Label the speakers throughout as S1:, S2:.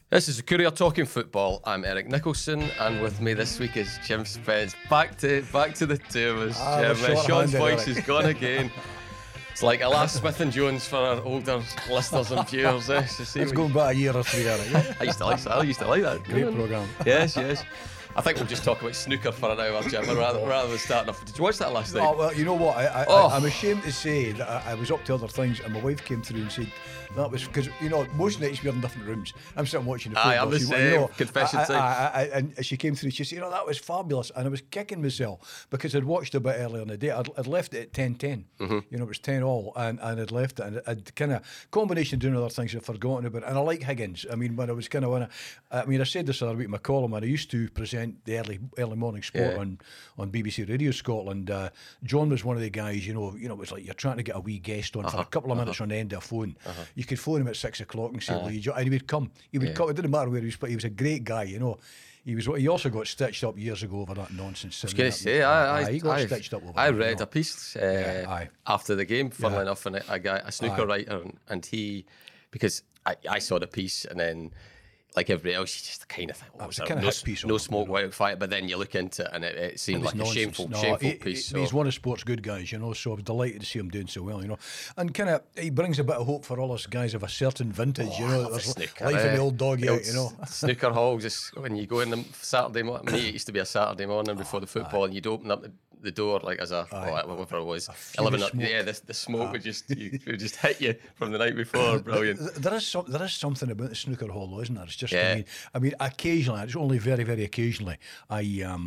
S1: This is the Courier Talking Football. I'm Eric Nicholson, and with me this week is Jim Spence. Back to the two of us. Jim, Sean's voice is gone again. It's like a last Smith and Jones for our older listeners and viewers.
S2: It's going back a year or three, Eric. Yeah?
S1: I used to like that.
S2: Great programme.
S1: Yes. I think we'll just talk about snooker for an hour, Jim, rather than starting off. Did you watch that last night?
S2: Oh, well, you know what? I'm ashamed to say that I was up to other things, and my wife came through and said that was because, most nights we're in different rooms. I'm sitting watching the football.
S1: I'm the same. Confession time.
S2: And she came through. She said, that was fabulous, and I was kicking myself because I'd watched a bit earlier in the day. I'd left it at 10-10. It was 10 all, and I'd left it, and I'd kind of combination of doing other things I'd forgotten about. And I like Higgins. I mean, when I was I said this the other week in my column, and I used to present the early morning sport on BBC Radio Scotland. John was one of the guys, it was like you're trying to get a wee guest on for a couple of minutes on the end of a phone. You could phone him at 6 o'clock and say, and he would come. He would come. It didn't matter where he was, but he was a great guy, He also got stitched up years ago over that nonsense.
S1: I was going to say,
S2: he got stitched up over
S1: I read a piece after the game, funnily enough, and a snooker writer, and he, because I saw the piece, and then, like everybody else, you just kind of think, no smoke without fire. But then you look into it, and it seemed like nonsense. A shameful piece.
S2: He's one of sport's good guys, so I was delighted to see him doing so well, And he brings a bit of hope for all us guys of a certain vintage, There's
S1: snooker,
S2: life in the old doggy out,
S1: Snooker halls, just when you go in the Saturday morning, it used to be a Saturday morning before the football, and you'd open up the door like as whatever it was, 11 up. Yeah, the smoke would just hit you from the night before. Brilliant.
S2: There is something about the snooker hall, though, isn't there? It's just I mean, occasionally, it's only very, very occasionally, I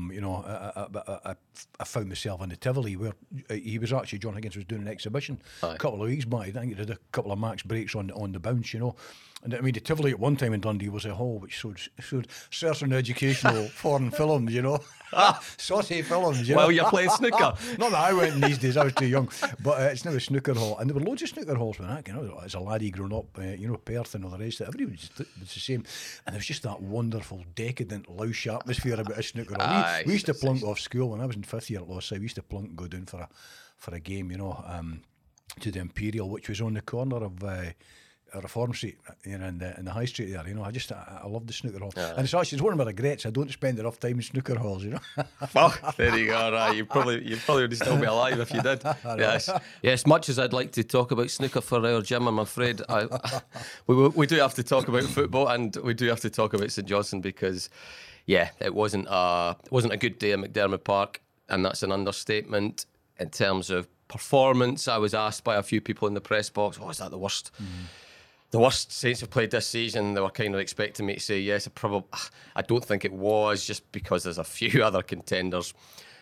S2: found myself in the Tivoli where John Higgins was doing an exhibition a couple of weeks back. I think he did a couple of max breaks on the bounce, And I mean, the Tivoli at one time in Dundee was a hall which showed certain educational foreign films, saucy films.
S1: Well, you're playing snooker.
S2: Not that I went in these days, I was too young. But it's now a snooker hall. And there were loads of snooker halls when I, as a laddie growing up, Perth and all the rest of it. Everybody was the same. And there was just that wonderful, decadent, louche atmosphere about a snooker hall. We used to plunk off school when I was in 5th year at Losside. We used to plunk and go down for a game, to the Imperial, which was on the corner of Reform Street, in the High Street there. I love the snooker hall, and it's one of my regrets. I don't spend enough time in snooker halls.
S1: Well, there you go. Right. You probably would still be alive if you did. Yes. Much as I'd like to talk about snooker for our Jim, I'm afraid we do have to talk about football, and we do have to talk about St Johnstone because, it wasn't a good day at McDermott Park, and that's an understatement in terms of performance. I was asked by a few people in the press box, is that the worst? The worst Saints have played this season? They were kind of expecting me to say yes. I don't think it was, just because there's a few other contenders.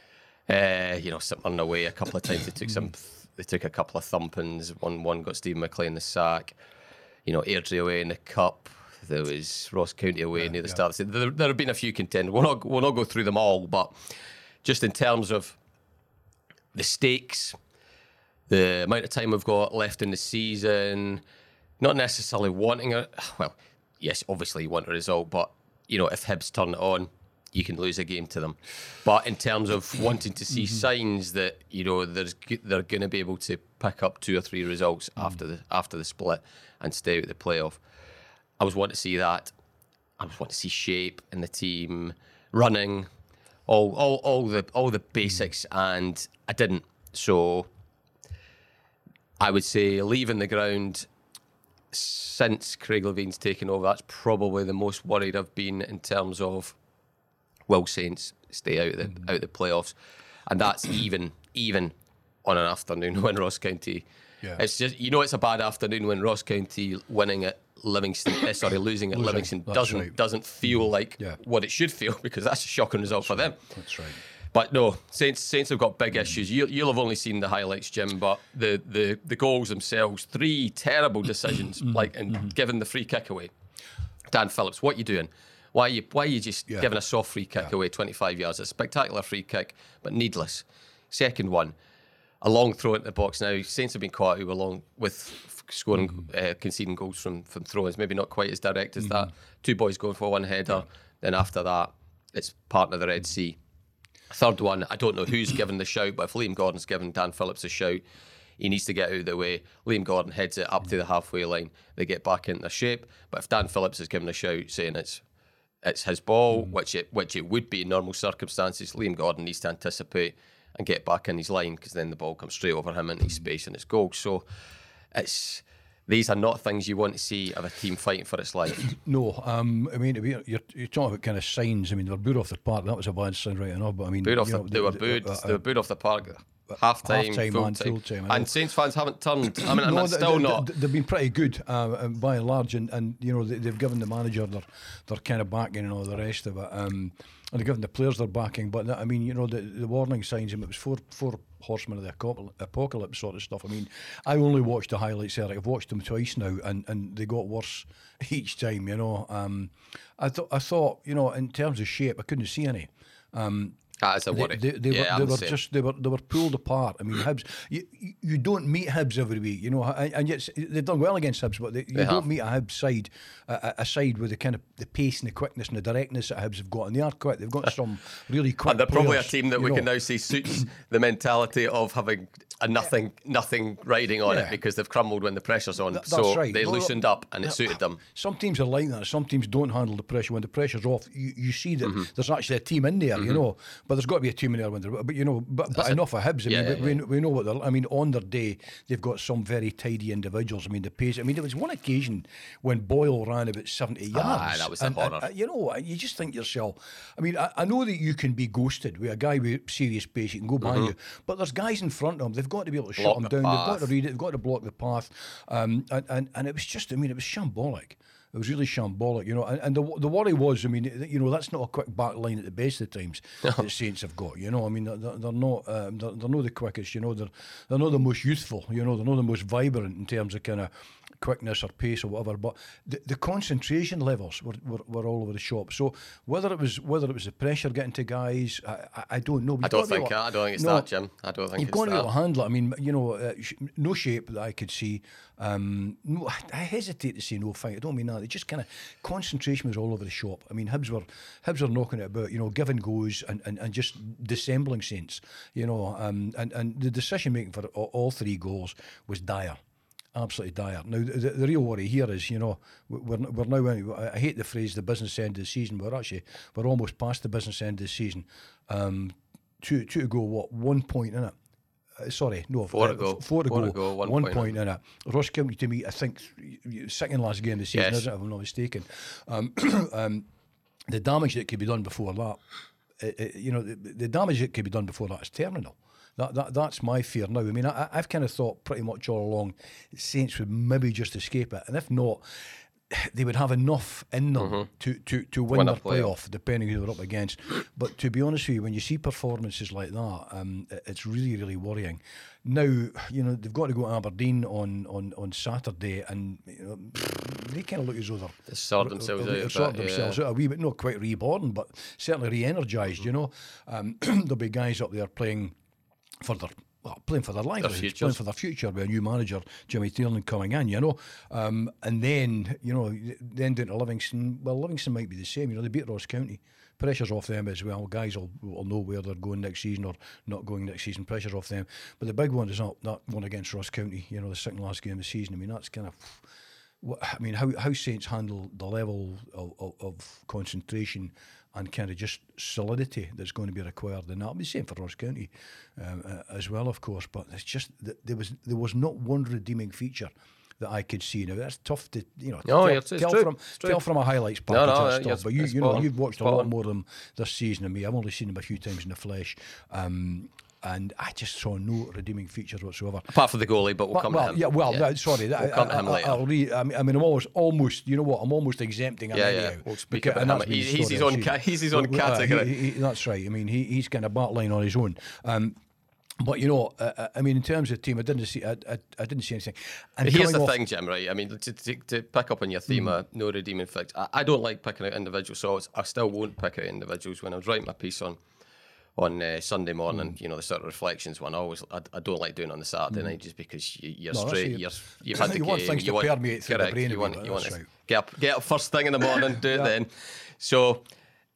S1: Something away a couple of times. They took a couple of thumpings. One got Stephen McLean the sack. Airdrie away in the cup. There was Ross County away near the start. There have been a few contenders. We'll not go through them all, but just in terms of the stakes, the amount of time we've got left in the season, not necessarily wanting it. Well, yes, obviously you want a result, but, if Hibs turn it on, you can lose a game to them. But in terms of wanting to see signs that, they're going to be able to pick up 2 or 3 results after the split and stay out the playoff, I was wanting to see that. I was wanting to see shape in the team, running, all the basics, and I didn't. So I would say leaving the ground since Craig Levine's taken over, that's probably the most worried I've been in terms of will Saints stay out of the playoffs, and that's even on an afternoon when Ross County. Yeah. It's just it's a bad afternoon when Ross County winning at Livingston, losing at Livingston doesn't feel like what it should feel, because that's a shocking result for them.
S2: That's right.
S1: But no, Saints have got big issues. You'll have only seen the highlights, Jim, but the goals themselves, 3 terrible decisions, giving the free kick away. Dan Phillips, what are you doing? Why are you just giving a soft free kick away 25 yards? It's a spectacular free kick, but needless. Second one, a long throw into the box. Now, Saints have been caught along with scoring, conceding goals from throw-ins. Maybe not quite as direct as that. 2 boys going for one header. Then after that, it's part of the Red Sea. Third one, I don't know who's given the shout, but if Liam Gordon's given Dan Phillips a shout, he needs to get out of the way. Liam Gordon heads it up to the halfway line. They get back into their shape. But if Dan Phillips is giving a shout saying it's his ball, which it would be in normal circumstances, Liam Gordon needs to anticipate and get back in his line, because then the ball comes straight over him into his space and it's goal. So these are not things you want to see of a team fighting for its life.
S2: No, I mean, you're talking about kind of signs. I mean, they were booed off the park. That was a bad sign right enough. But I mean,
S1: they were booed. They were booed off the park. Half-time, full-time. And Saints fans haven't turned. I mean, and still not.
S2: They've been pretty good by and large, and they've given the manager their kind of backing and all the rest of it. And they've given the players their backing. But I mean, the warning signs. I mean, it was four horsemen of the apocalypse sort of stuff. I mean, I only watched the highlights there. I've watched them twice now, and they got worse each time. I thought in terms of shape, I couldn't see any.
S1: That is a worry.
S2: They were pulled apart. I mean, Hibs. You don't meet Hibs every week, and yet they've done well against Hibs, but you don't meet a Hibs side, a side with the kind of the pace and the quickness and the directness that Hibs have got, and they are quick. They've got some really quick.
S1: And they're
S2: players,
S1: probably a team that we can now see suits the mentality of having a nothing riding on it, because they've crumbled when the pressure's on.
S2: That's right.
S1: They loosened up and it suited them.
S2: Some teams are like that. Some teams don't handle the pressure. When the pressure's off, you see that there's actually a team in there, but there's got to be a team in there when they're. But enough of Hibs. We know what they're. I mean, on their day, they've got some very tidy individuals. I mean, the pace. I mean, there was one occasion when Boyle ran about 70 yards.
S1: That was a horror.
S2: You just think to yourself. I mean, I know that you can be ghosted with a guy with serious pace. He can go behind you, but there's guys in front of him. They've got to be able to shut him down. They've got to read it. They've got to block the path. And it was just. I mean, it was shambolic. It was really shambolic, and the worry was, I mean, that's not a quick back line at the best of times that Saints have got, I mean, they're not the quickest, they're not the most youthful, they're not the most vibrant in terms of kind of quickness or pace or whatever, but the concentration levels were all over the shop. So whether it was the pressure getting to guys, I don't know.
S1: I don't think it's that, Jim. I don't think
S2: you've got to be able to handle it. I mean, no shape that I could see. No, I hesitate to say no fight. I don't mean that. It just kind of concentration was all over the shop. I mean, Hibs were knocking it about, give and goes and just dissembling Saints, and the decision making for all three goals was dire. Absolutely dire. Now, the real worry here is, we're now in, I hate the phrase, the business end of the season. We're almost past the business end of the season. Two to go, 1 point in it. Sorry, no.
S1: 4 to go.
S2: 4 to go.
S1: 1
S2: point in it. Ross County, to me, I think, second last game of the season, isn't it, if I'm not mistaken. The damage that could be done before that, the damage that could be done before that is terminal. That's my fear now. I mean, I've kind of thought pretty much all along Saints would maybe just escape it, and if not, they would have enough in them to win their playoff, depending who they're up against. But to be honest with you, when you see performances like that, it's really, really worrying. Now, they've got to go to Aberdeen on Saturday, and they kind of look as though
S1: they sort themselves
S2: out a wee bit, not quite reborn, but certainly re-energised. There'll be guys up there playing for their lives, playing for their future with a new manager, Jimmy Tiernan, coming in, and then down to Livingston. Well, Livingston might be the same. They beat Ross County. Pressure's off them as well. Guys will know where they're going next season or not going next season. Pressure's off them. But the big one is not that one against Ross County. The second last game of the season. I mean, that's kind of. I mean, how Saints handle the level of concentration and kind of just solidity that's going to be required, and that'll be the same for Ross County as well, of course. But it's just that there was not one redeeming feature that I could see. Now that's tough to tell from a highlights package and stuff. But you've watched a lot more of them this season than me. I've only seen them a few times in the flesh. And I just saw no redeeming features whatsoever.
S1: Apart from the goalie, but we'll come to him.
S2: Yeah, well, sorry. We'll
S1: come to him later.
S2: I mean, I'm almost, I'm almost exempting him anyhow.
S1: We'll speak about him. He's his own category.
S2: That's right. I mean, he's kind of battling on his own. But I mean, in terms of team, I didn't see anything. And
S1: here's the thing, Jim. Right? I mean, to pick up on your theme of no redeeming facts, I don't like picking out individuals, so I still won't pick out individuals. When I was writing my piece on Sunday morning, the sort of reflections one. I don't like doing it on the Saturday night just because you've had the game.
S2: Want things to permeate through the brain.
S1: You want to get up first thing in the morning, do it then. So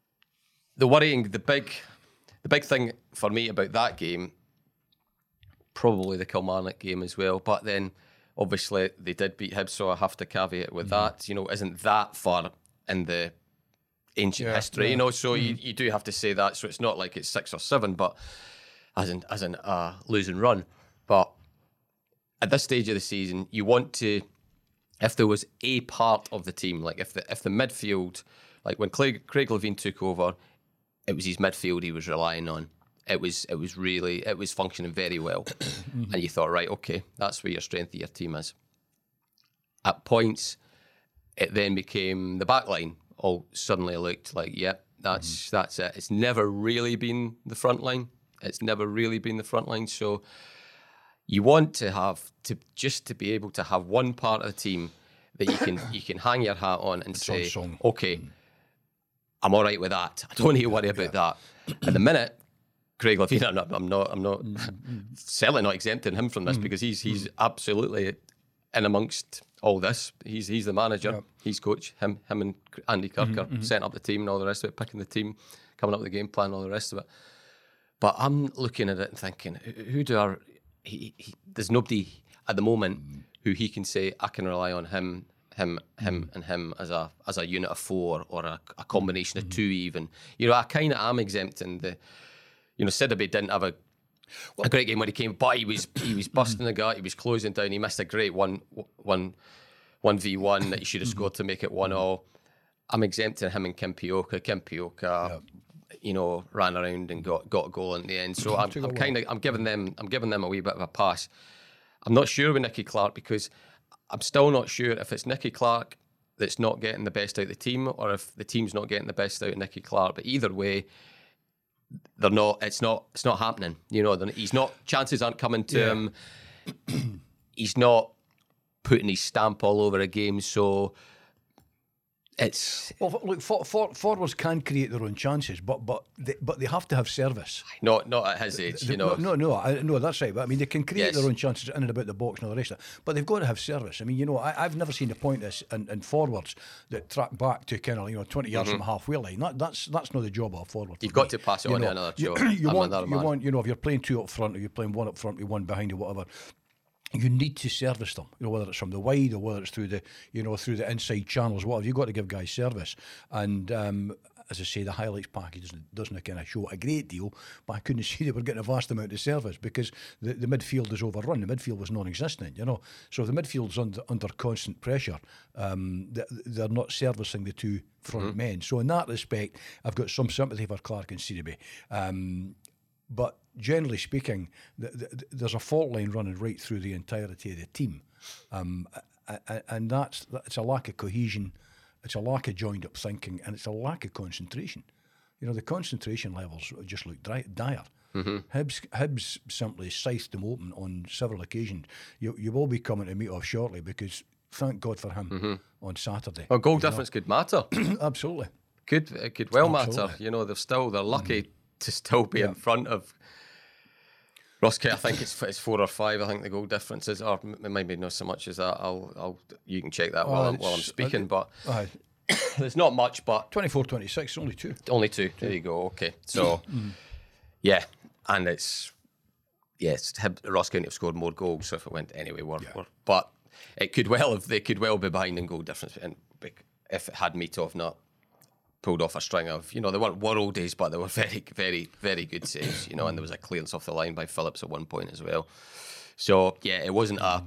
S1: the big thing for me about that game probably the Kilmarnock game as well. But then, obviously, they did beat Hibs, so I have to caveat with that. You know, isn't that far in the ancient history, you know, so you do have to say that. So it's not like it's 6 or 7, but as in a losing run. But at this stage of the season, you want to, if there was a part of the team, like if the midfield, like when Craig Levein took over, it was his midfield he was relying on. It was functioning very well. And you thought, right, okay, that's where your strength of your team is. At points, it then became the back line. All suddenly looked like, yep, that's it. It's never really been the front line. So you want to have to be able to have one part of the team that you can hang your hat on and say, okay, I'm all right with that. I don't need to worry about that. At the minute, Craig Levein, I'm not certainly not exempting him from this because he's absolutely in amongst all this. He's the manager, he's coach. Him and Andy Kirk are setting up the team and all the rest of it, picking the team, coming up with the game plan, all the rest of it. But I'm looking at it and thinking, there's nobody at the moment who he can say I can rely on him and him as a unit of 4 or a combination of 2 even. You know, I kind of am exempting the. You know, Sidibe didn't have a great game when he came, but he was busting the gut. He was closing down. He missed a great 1v1 that he should have scored to make it 1-1. I'm exempting him and Kim Pioka. You know, ran around and got a goal in the end. So I'm giving them a wee bit of a pass. I'm not sure with Nicky Clark because I'm still not sure if it's Nicky Clark that's not getting the best out of the team or if the team's not getting the best out of Nicky Clark. But either way, they're not. It's not happening. You know, he's not. Chances aren't coming to him. He's not putting his stamp all over a game. So it's
S2: look. Forwards can create their own chances, but they have to have service.
S1: Not at his age. You know.
S2: No, that's right. But I mean, they can create their own chances in and about the box and all the rest of it. But they've got to have service. I mean, you know, I've never seen the point in forwards that track back to kind of 20 yards from halfway line. That's not the job of a forward.
S1: You've got to pass it on to another job.
S2: You want if you're playing 2 up front or you're playing 1 up front with 1 behind or whatever. You need to service them, you know, whether it's from the wide or whether it's through the, through the inside channels. Whatever, you've got to give guys service. And as I say, the highlights package doesn't kind of show a great deal, but I couldn't see they were getting a vast amount of service because the midfield is overrun. The midfield was non-existent, you know. So if the midfield's under constant pressure, they're not servicing the 2 front men. So in that respect, I've got some sympathy for Clark and Sidibe. But generally speaking, there's a fault line running right through the entirety of the team. And it's a lack of cohesion, it's a lack of joined-up thinking, and it's a lack of concentration. You know, the concentration levels just look dire. Hibs simply scythed them open on several occasions. You will be coming to meet off shortly because thank God for him on Saturday.
S1: Well, goal difference could matter.
S2: Absolutely.
S1: It could well matter. You know, they're lucky to still be in front of Ross. I think it's 4 or 5. I think the goal difference is, or maybe not so much as that. You can check that while I'm speaking. But there's not much. But
S2: 24-26, only 2.
S1: Only 2. There you go. Okay, so yeah, and it's Ross County have scored more goals. So if it went anyway, but it could well have. They could well be behind in goal difference, and if it had Mitov not pulled off a string of, they weren't worldies, but they were very, very, very good saves, and there was a clearance off the line by Phillips at one point as well. So yeah, it wasn't a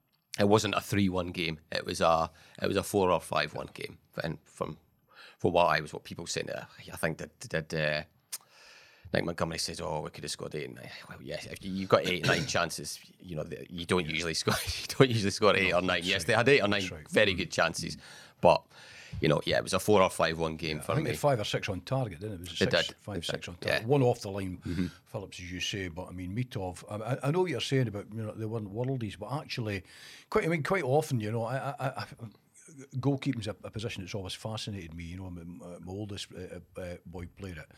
S1: 3-1 game. It was a 4 or 5-1 game. And from what people said, I think that Nick Montgomery says, "Oh, we could have scored 8 and 9." Well, yeah, if you've got 8 or 9 chances, you don't usually score 8 or 9. Yes, they had 8 or 9 very good chances, but. It was a 4 or 5-1 game for me.
S2: I think they had 5 or 6 on target, didn't it? It was 5, 6 on target. Yeah. 1 off the line, Phillips, as you say. But I mean, Mitov. I know what you're saying about they weren't worldies, but actually, quite often, goalkeeping's a position that's always fascinated me. My oldest boy played it,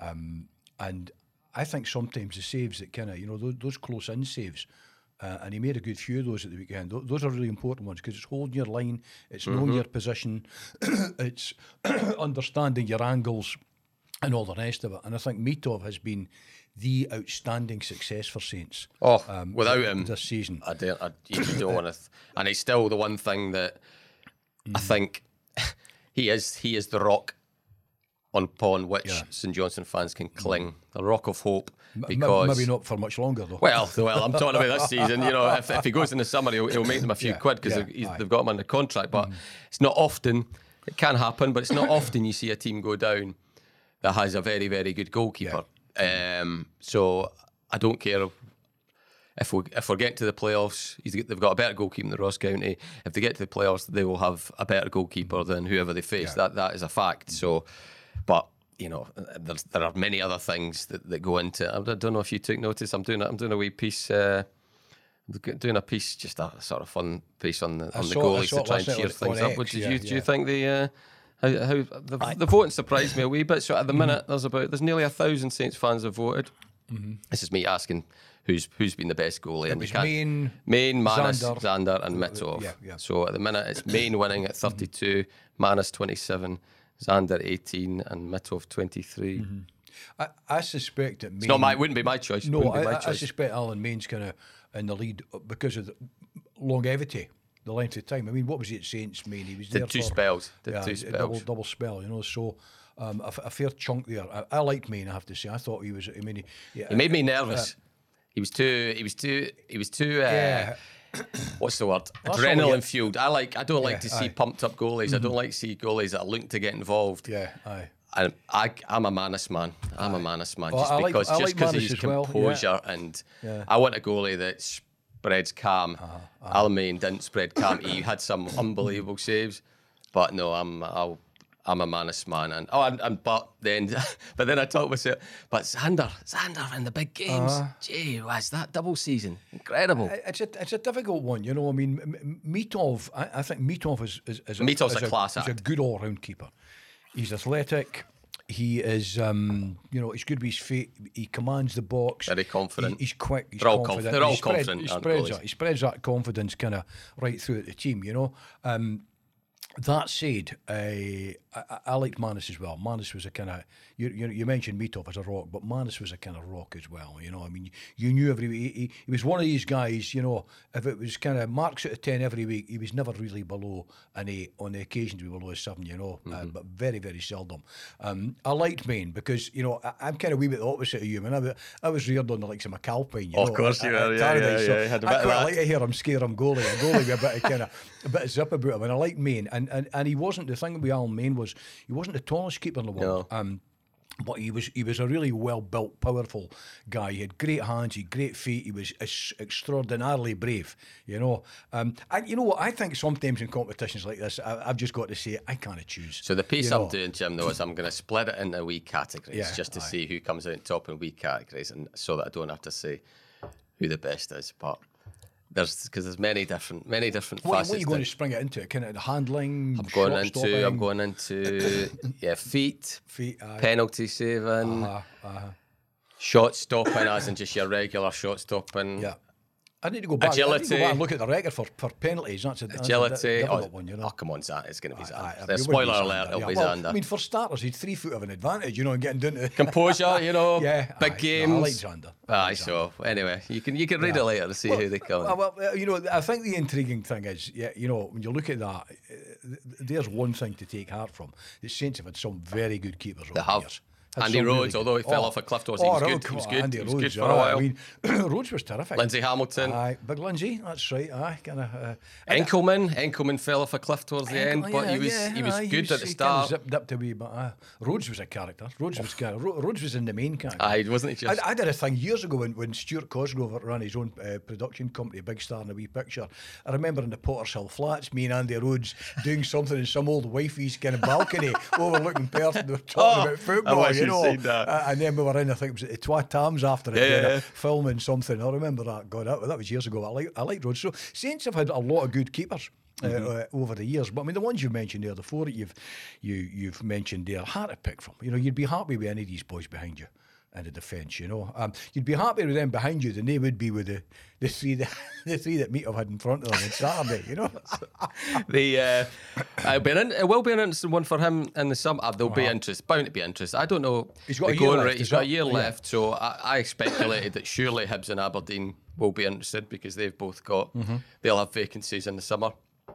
S2: and I think sometimes the saves that kind of those close in saves. And he made a good few of those at the weekend. Those are really important ones because it's holding your line, it's knowing your position, it's understanding your angles, and all the rest of it. And I think Mitov has been the outstanding success for Saints.
S1: Without him
S2: this season,
S1: you just don't want to. And he's still the one thing that I think he is the rock upon which St Johnstone fans can cling, the rock of hope. Because
S2: maybe not for much longer though.
S1: Well, I'm talking about this season. You know, if he goes in the summer, he'll make them a few quid because they've got him under contract. But it's not often. It can happen, but it's not often you see a team go down that has a very, very good goalkeeper. So I don't care if we're getting to the playoffs. They've got a better goalkeeper than the Ross County. If they get to the playoffs, they will have a better goalkeeper than whoever they face. That is a fact. So, but you know, there are many other things that go into it. I don't know if you took notice. I'm doing a wee piece. Doing a piece, just a sort of fun piece on the goalies to try and cheer things up. Do you think how the voting surprised me a wee bit? So at the minute, there's nearly 1,000 Saints fans have voted. This is me asking who's been the best goalie.
S2: It was Main,
S1: Manus, Zander, and Mitov. So at the minute, it's Main winning at 32, Manus 27, Zander 18, and Mitov 23.
S2: I suspect that Main...
S1: Wouldn't be my choice.
S2: No, I suspect Alan Main's kind of in the lead because of the longevity, the length of time. I mean, what was he at Saints, Main? He was there
S1: two spells. Two spells.
S2: Double spell, you know, so... a fair chunk there. I liked Main, I have to say. I thought he was... I mean,
S1: he made me nervous. He was too... what's the word? Adrenaline fueled. I don't like to see pumped up goalies. I don't like to see goalies that are looking to get involved. I'm a Manus man. I'm a Manus man just because he's composure and I want a goalie that spreads calm. Alan Main didn't spread calm. He had some unbelievable saves, but no, I'm a Manus man. But then I talk myself. But Zander in the big games. Gee, was that double season incredible?
S2: It's a difficult one, you know. I mean, Mitov. I think Mitov
S1: Mitov's a class act.
S2: He's a good all-round keeper. He's athletic. He is, he's good with his feet. He commands the box.
S1: Very confident.
S2: He's quick. He's
S1: They're all
S2: confident.
S1: They're all confident.
S2: He spreads that confidence kind of right through the team, you know. That said, I liked Manus as well. Manus was a kind of you mentioned Mitov as a rock, but Manus was a kind of rock as well. You know, I mean, you knew every week he was one of these guys. You know, if it was kind of marks out of 10 every week, he was never really below an 8. On the occasions, we were below a 7. You know, but very, very seldom. I liked Main because I'm kind of wee bit the opposite of you. I mean, I was reared on the likes of McAlpine.
S1: Of course you were. Yeah.
S2: I quite like to hear him scare him goalie. A goalie with a bit of zip about him, and I like Main. And he wasn't, the thing with Alan Main was he wasn't the tallest keeper in the world. No. But he was a really well built, powerful guy. He had great hands, he had great feet. He was extraordinarily brave. You know, you know what? I think sometimes in competitions like this, I've just got to say I can't choose.
S1: So the piece I'm doing, Jim, though, is I'm going to split it into wee categories just to see who comes out top in wee categories, and so that I don't have to say who the best is. But there's many different facets.
S2: What are you going to spring it into? Kind of handling.
S1: I'm going into feet, penalty saving, shot stopping, as in just your regular shot stopping.
S2: Yeah. I need to go back.
S1: Agility.
S2: And look at the record for penalties. That's
S1: agility.
S2: One, you know.
S1: Oh, come on, Zach. It's going to be Zander. Spoiler alert, it'll be Zander.
S2: I mean, for starters, he'd 3 foot of an advantage, you know, and getting down to
S1: composure, you know, big games.
S2: I like Zander.
S1: So anyway, you can read it later to see who they come.
S2: Well, you know, I think the intriguing thing is, you know, when you look at that, there's one thing to take heart from. The Saints have had some very good keepers over the years.
S1: Andy Rhodes, although he fell off a cliff towards, he was good. He was good.
S2: Andy
S1: Rhodes,
S2: good
S1: for a while.
S2: I mean, Rhodes was terrific.
S1: Lindsay Hamilton.
S2: Big Lindsay, that's right.
S1: Enkelman fell off a cliff towards the end, but he was good at the start.
S2: Zipped up to me, but Rhodes was a character. Rhodes was in the main character.
S1: Wasn't he just?
S2: I did a thing years ago when Stuart Cosgrove ran his own production company, Big Star in a Wee Picture. I remember in the Potters Hill Flats, me and Andy Rhodes doing something in some old wifey's kind of balcony overlooking Perth, and they were talking about football, you know. And then we were in, I think it was at the Twa Tams after it, filming something. I remember that. God, that was years ago. I like Rhodes. So Saints have had a lot of good keepers over the years. But I mean, the ones you mentioned there, the 4 that you've mentioned there, hard to pick from. You know, you'd be happy with any of these boys behind you. in the defence. You know, you'd be happier with them behind you than they would be with the three that Meath have had in front of them on Saturday. You know,
S1: it will be an interesting one for him in the summer. There'll be interest, bound to be interest. I don't know.
S2: He's got a year left.
S1: He's got a year left, so I speculated that surely Hibs and Aberdeen will be interested because they've both got they'll have vacancies in the summer.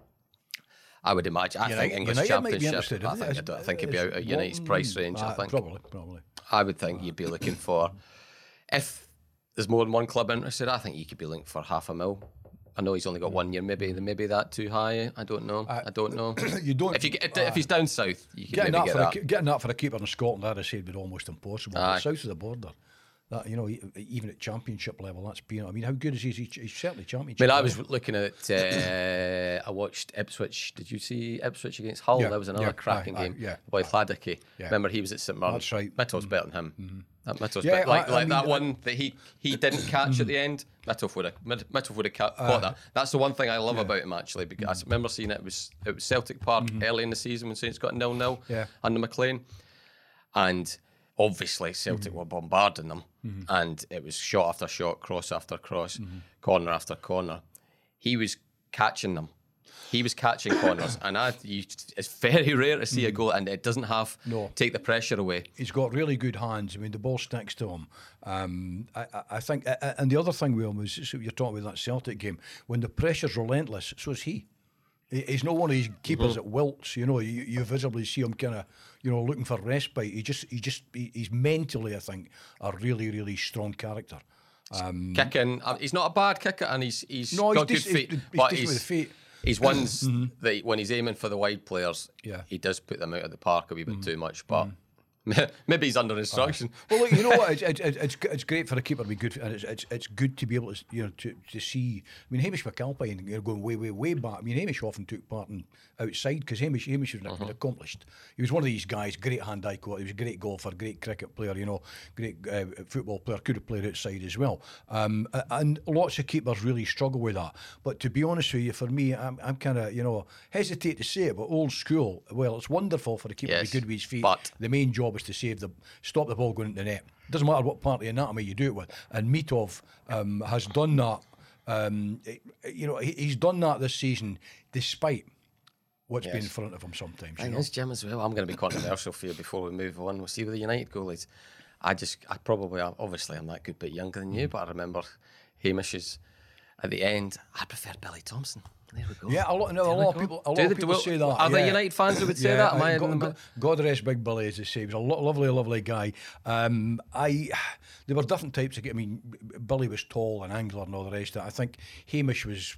S1: I would imagine. I think English
S2: United
S1: Championship. I think it'd be out of United's price range. I think
S2: probably.
S1: I would think you'd be looking for, if there's more than one club interested, I think you could be looking for $500,000. I know he's only got 1 year. Maybe that too high. I don't know.
S2: You don't.
S1: If he's down south, you can maybe get that.
S2: Getting that for a keeper in Scotland, I'd have said, would be almost impossible. South of the border. That, you know, even at championship level, that's been. I mean, how good is he? He's certainly championship.
S1: I mean, I was looking at. I watched Ipswich. Did you see Ipswich against Hull? That was another cracking game. Boy, Hladicke. Remember, he was at St Mirren.
S2: That's right.
S1: Mitto's better than him. That Mitto's better. Like that one that he didn't catch at the end. Mitto would have caught that. That's the one thing I love about him actually, because I remember seeing it. It was Celtic Park early in the season when Saints got 0-0 under McLean, and obviously Celtic were bombarding them, and it was shot after shot, cross after cross, corner after corner. He was catching them. He was catching corners, and it's very rare to see a goal, and it doesn't take the pressure away.
S2: He's got really good hands. I mean, the ball sticks to him. I think, and the other thing with him is, so you're talking about that Celtic game, when the pressure's relentless, so is he. He's not one of these keepers that wilts. You know, you visibly see him kind of, you know, looking for respite. He's mentally, I think, a really, really strong character.
S1: Kicking, he's not a bad kicker, and he's got good feet. But he's ones that when he's aiming for the wide players, he does put them out of the park a wee bit too much. But maybe he's under instruction.
S2: Well, look, you know what? It's great for a keeper to be good, and it's good to be able to to see. I mean, Hamish McAlpine, going way back. I mean, Hamish often took part in outside because Hamish was accomplished. He was one of these guys, great hand-eye coach. He was a great golfer, great cricket player. You know, great football player. Could have played outside as well. And lots of keepers really struggle with that. But to be honest with you, for me, I'm kind of hesitate to say it, but old school. Well, it's wonderful for a keeper to be good with his feet. But the main job is to stop the ball going into the net. Doesn't matter what part of the anatomy you do it with. And Mitov has done that. He's done that this season, despite what's been in front of him sometimes.
S1: I think Jim as well. I'm going to be controversial for you before we move on. We'll see with the United goalies. I probably, obviously I'm that good bit younger than you, but I remember Hamish's at the end. I preferred Billy Thompson. There we go.
S2: Yeah, a lot of people say that.
S1: Are there United fans who would say that?
S2: God rest Big Billy, as they say. He was a lovely guy. There were different types of. I mean, Billy was tall and angler and all the rest of it. I think Hamish was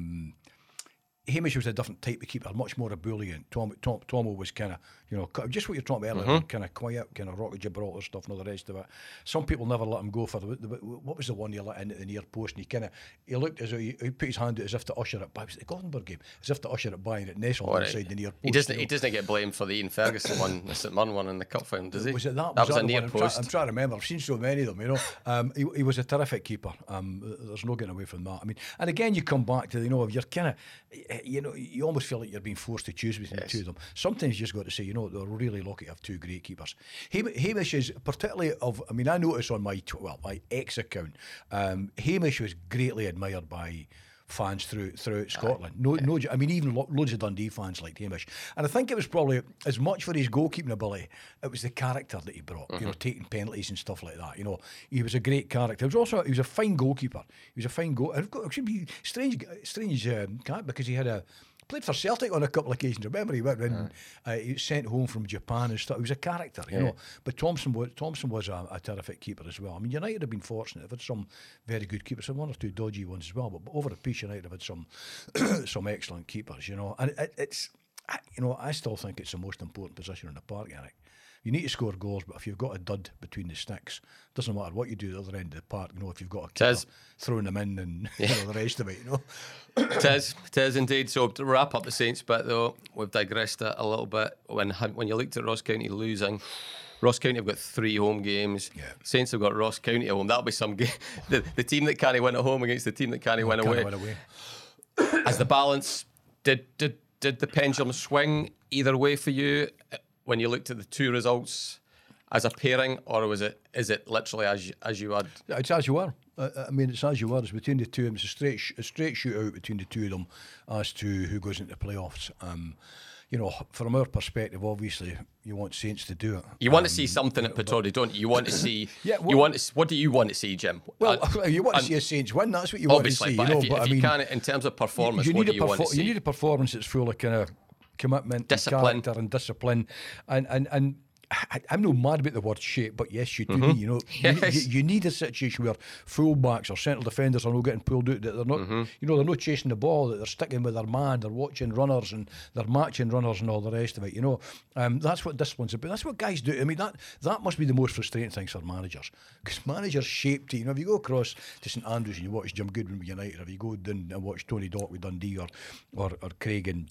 S2: a different type of keeper, much more ebullient. Tomo was kind of, just what you're talking about earlier, kind of quiet, kind of Rock of Gibraltar stuff and all the rest of it. Some people never let him go for what was the one he let in at the near post, and he looked as though he put his hand out as if to usher it by. It was the Gothenburg game, as if to usher it by, and it nestled inside the near post.
S1: He doesn't get blamed for the Ian Ferguson one, the St Mirren one in the cup final, does he?
S2: Was it that?
S1: That was a near post.
S2: I'm trying to remember. I've seen so many of them. He was a terrific keeper. There's no getting away from that. I mean, and again, you come back to you're kind of, you almost feel like you're being forced to choose between the two of them. Sometimes you just got to say, they're really lucky to have two great keepers. Hamish is particularly I noticed on my ex account, Hamish was greatly admired by fans throughout Scotland. I mean, even loads of Dundee fans liked Hamish. And I think it was probably as much for his goalkeeping ability, it was the character that he brought, taking penalties and stuff like that. He was a great character. He was a fine goalkeeper. He was a fine goal. It should be strange because he had played for Celtic on a couple of occasions. Remember, he went in, he was sent home from Japan and stuff. He was a character, But Thompson was a terrific keeper as well. I mean, United have been fortunate. They've had some very good keepers, and one or two dodgy ones as well. But over the piece, United have had some excellent keepers, And I still think it's the most important position in the park, Eric. You need to score goals, but if you've got a dud between the sticks, it doesn't matter what you do at the other end of the park. If you've got a keeper throwing them in and the rest of it,
S1: Tis indeed. So to wrap up the Saints bit, though, we've digressed it a little bit. When you looked at Ross County losing, Ross County have got 3 home games. Yeah. Saints have got Ross County at home. That'll be some game. The team that can't win at home against the team that can't win away. As the balance, did the pendulum swing either way for you when you looked at the 2 results as a pairing, or is it literally as you had?
S2: It's as you were. I mean, it's as you were. It's between the two of them. It's a straight shootout between the two of them as to who goes into the playoffs. You know, from our perspective, obviously, you want Saints to do it.
S1: You want to see something at Pittodrie, don't you? You want to see. What do you want to see, Jim?
S2: Well, you want to see a Saints win. That's what you want to see.
S1: But
S2: you know,
S1: if you can, in terms of performance, what do you want to see?
S2: You need a performance that's full of kind of commitment,
S1: discipline,
S2: and character, and discipline, and. I'm not mad about the word shape, but yes, you do. You know, you need a situation where fullbacks or central defenders are not getting pulled out. That they're not, you know, they're not chasing the ball. That they're sticking with their man. They're watching runners and they're matching runners and all the rest of it. You know, that's what discipline's about. That's what guys do. I mean, that must be the most frustrating thing for managers, because managers shape team. You know, if you go across to St Andrews and you watch Jim Goodwin with United, or if you go down and watch Tony Dock with Dundee, or Craig and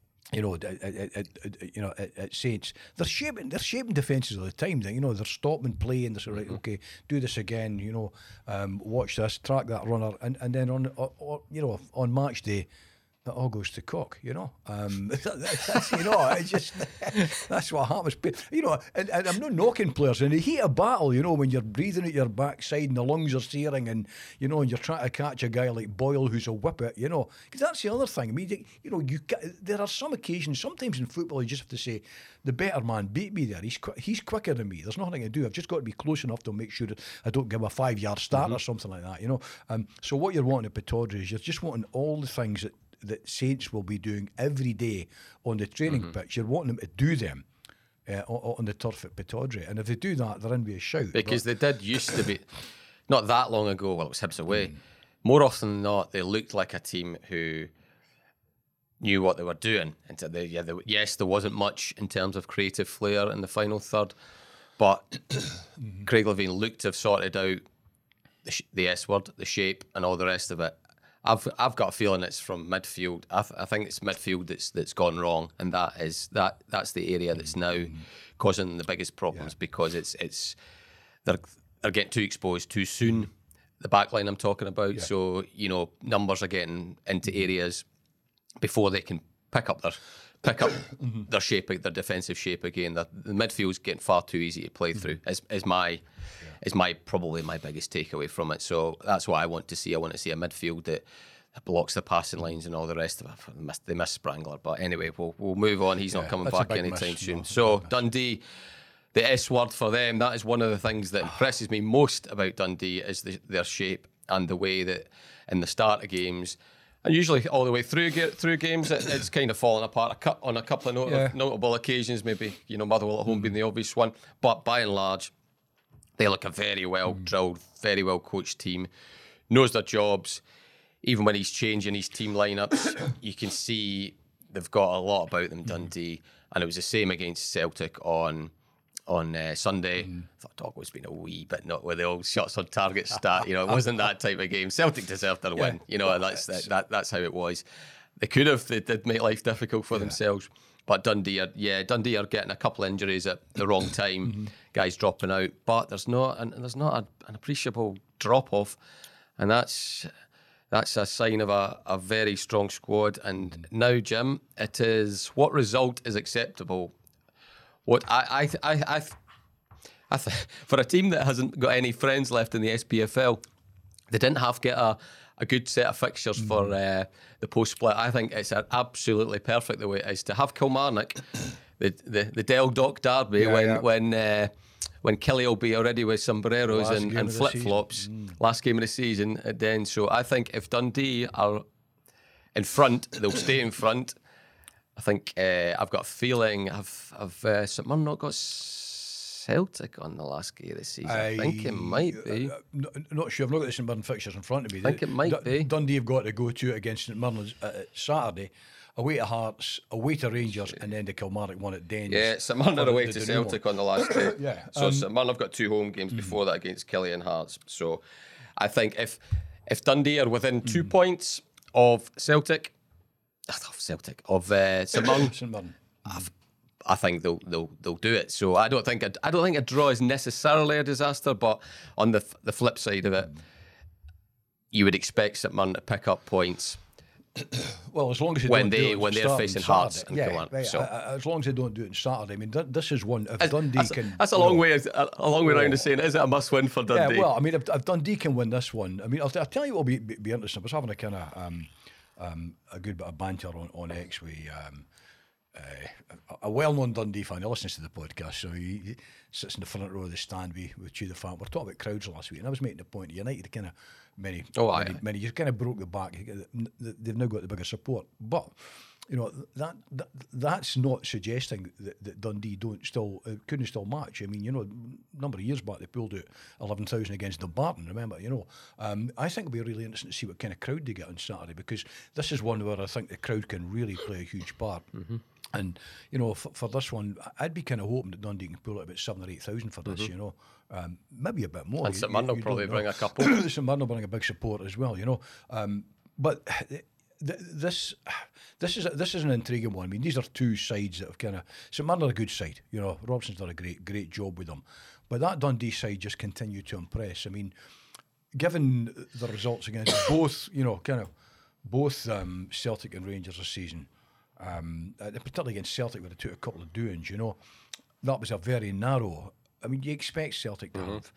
S2: at Saints, they're shaping defences all the time. You know, they're stopping play and they're saying, right, okay, do this again. You know, watch this, track that runner, and then on match day, it all goes to cock. You know, that's, you know, it's just that's what happens. You know, and I'm not knocking players in the heat of battle. You know, when you're breathing at your backside and the lungs are searing, and you know, and you're trying to catch a guy like Boyle who's a whippet. You know, because that's the other thing. I mean, there are some occasions. Sometimes in football, you just have to say, the better man beat me there. He's quicker than me. There's nothing to do. I've just got to be close enough to make sure that I don't give a 5-yard start or something like that. You know, so what you're wanting at Pittodrie is you're just wanting all the things that Saints will be doing every day on the training pitch. You're wanting them to do them on the turf at Pittodrie, and if they do that, they're in with a shout.
S1: Because they did used to be, not that long ago. Well, it was Hibs away. More often than not, they looked like a team who knew what they were doing. And yes, there wasn't much in terms of creative flair in the final third, but Craig Levein looked to have sorted out the S word, the shape, and all the rest of it. I've got a feeling it's from midfield. I think it's midfield that's gone wrong, and that's the area that's now causing the biggest problems, because they're getting too exposed too soon. The back line I'm talking about, so you know, numbers are getting into areas before they can pick up their shape, their defensive shape again. The midfield's getting far too easy to play through. Is probably my biggest takeaway from it. So that's what I want to see. I want to see a midfield that blocks the passing lines and all the rest of it. They miss Sprangler, but anyway, we'll move on. He's not coming back anytime soon. So Dundee, the S word for them. That is one of the things that impresses me most about Dundee, is their shape and the way that in the start of games, and usually all the way through games, it's kind of fallen apart on a couple of notable occasions. Maybe, you know, Motherwell at home being the obvious one, but by and large, they look a very well drilled, very well coached team, knows their jobs. Even when he's changing his team lineups, you can see they've got a lot about them, Dundee, and it was the same against Celtic on Sunday. I thought Dogwood's been a wee bit not with the old shots on target stat. You know, it wasn't that type of game. Celtic deserved their win. You know, and that's how it was. They did make life difficult for themselves. But Dundee are getting a couple of injuries at the wrong time. Guys dropping out, but there's not an appreciable drop off, and that's a sign of a very strong squad. And now, Jim, it is, what result is acceptable? What for a team that hasn't got any friends left in the SPFL, they didn't have to get a good set of fixtures for the post-split. I think it's absolutely perfect the way it is to have Kilmarnock, the Del Dock derby, when Killie will be already with sombreros and flip-flops, last game of the season then. So I think if Dundee are in front, they'll stay in front. I think I've got a feeling have St Mirren not got Celtic on the last game of the season? I think it might be.
S2: Not sure. I've not got the St Mirren fixtures in front of me.
S1: I think it might be.
S2: Dundee have got to go to it against St Mirren Saturday, away to Hearts, away to Rangers, and then the Kilmarnock one at Dens.
S1: Yeah, St Mirren are away to Celtic on the last day. So St Mirren have got 2 home games before that against Killie and Hearts. So I think if Dundee are within 2 points of Celtic, of St Mirren, I think they'll do it. So I don't think a draw is necessarily a disaster, but on the flip side of it, you would expect St Mirren to pick up points
S2: Well, as long as they
S1: when
S2: don't do it
S1: when they're facing Hearts and Kilmarnock.
S2: right.
S1: So
S2: As long as they don't do it on Saturday. I mean, this is one. If Dundee can,
S1: that's a long way around to saying, is it a must win for Dundee?
S2: Yeah, well, I mean, if Dundee can win this one, I mean, I'll tell you what will be interesting. I was having a kind of a good bit of banter on X with a well-known Dundee fan. He listens to the podcast, so he sits in the front row of the stand with Chew the Fan. We were talking about crowds last week, and I was making the point United kind of many, you kind of broke the back. They've now got the bigger support, but you know that's not suggesting that Dundee couldn't still match. I mean, you know, a number of years back they pulled out 11,000 against Dumbarton. Remember, you know, I think it'll be really interesting to see what kind of crowd they get on Saturday, because this is one where I think the crowd can really play a huge part. And you know, for this one, I'd be kind of hoping that Dundee can pull out about 7,000 or 8,000 for this. You know, maybe a bit more.
S1: And St Mirren will probably bring a couple.
S2: St Mirren will bring a big support as well. You know, but this is an intriguing one. I mean, these are two sides that have kind of. St Mirren are a good side. You know, Robson's done a great job with them, but that Dundee side just continue to impress. I mean, given the results against both, you know, both Celtic and Rangers this season. Particularly against Celtic, where they took a couple of doings, you know, that was a very narrow. I mean, you expect Celtic to have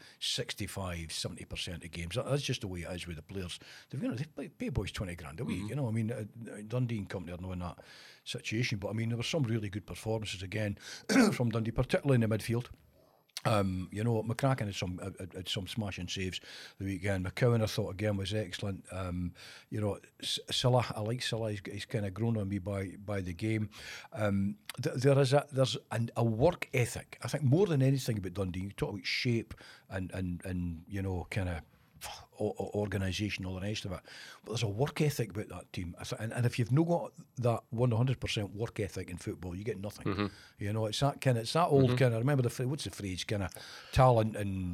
S2: 65-70% of games. That's just the way it is with the players. They pay boys 20 grand a week, you know. I mean, Dundee and company are not in that situation, but I mean, there were some really good performances again from Dundee, particularly in the midfield. You know, McCracken had some smashing saves the weekend. McCowan, I thought again was excellent. You know, Silla, I like Silla. He's kind of grown on me by the game. There's a work ethic. I think more than anything about Dundee, you talk about shape and you know, kind of organisation, all the rest of it. But there's a work ethic about that team, and if you've not got that 100% work ethic in football, you get nothing. You know, it's that old kind of. Remember what's the phrase? Kind of talent and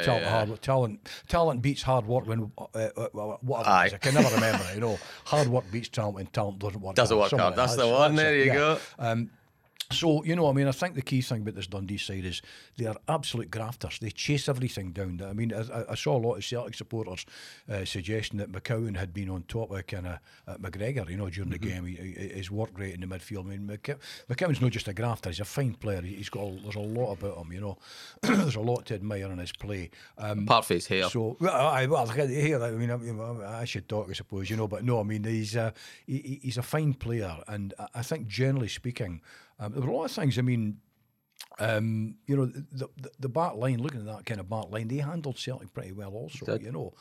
S2: talent beats hard work when whatever. I can never remember. You know, hard work beats talent when talent doesn't work.
S1: Doesn't work hard. That's the one. There you go.
S2: So, you know, I mean, I think the key thing about this Dundee side is they are absolute grafters. They chase everything down. I mean, I saw a lot of Celtic supporters suggesting that McCowan had been on top of kind of McGregor, you know, during the game. His work rate in the midfield. I mean, McCowan's not just a grafter, he's a fine player. There's a lot about him, you know. There's a lot to admire in his play.
S1: Apart from his hair.
S2: So, hair, I mean, I should talk, I suppose, you know, but no, I mean, he's a fine player, and I think generally speaking, there were a lot of things. I mean, you know, the back line. Looking at that kind of back line, they handled Celtic pretty well. Also, you know,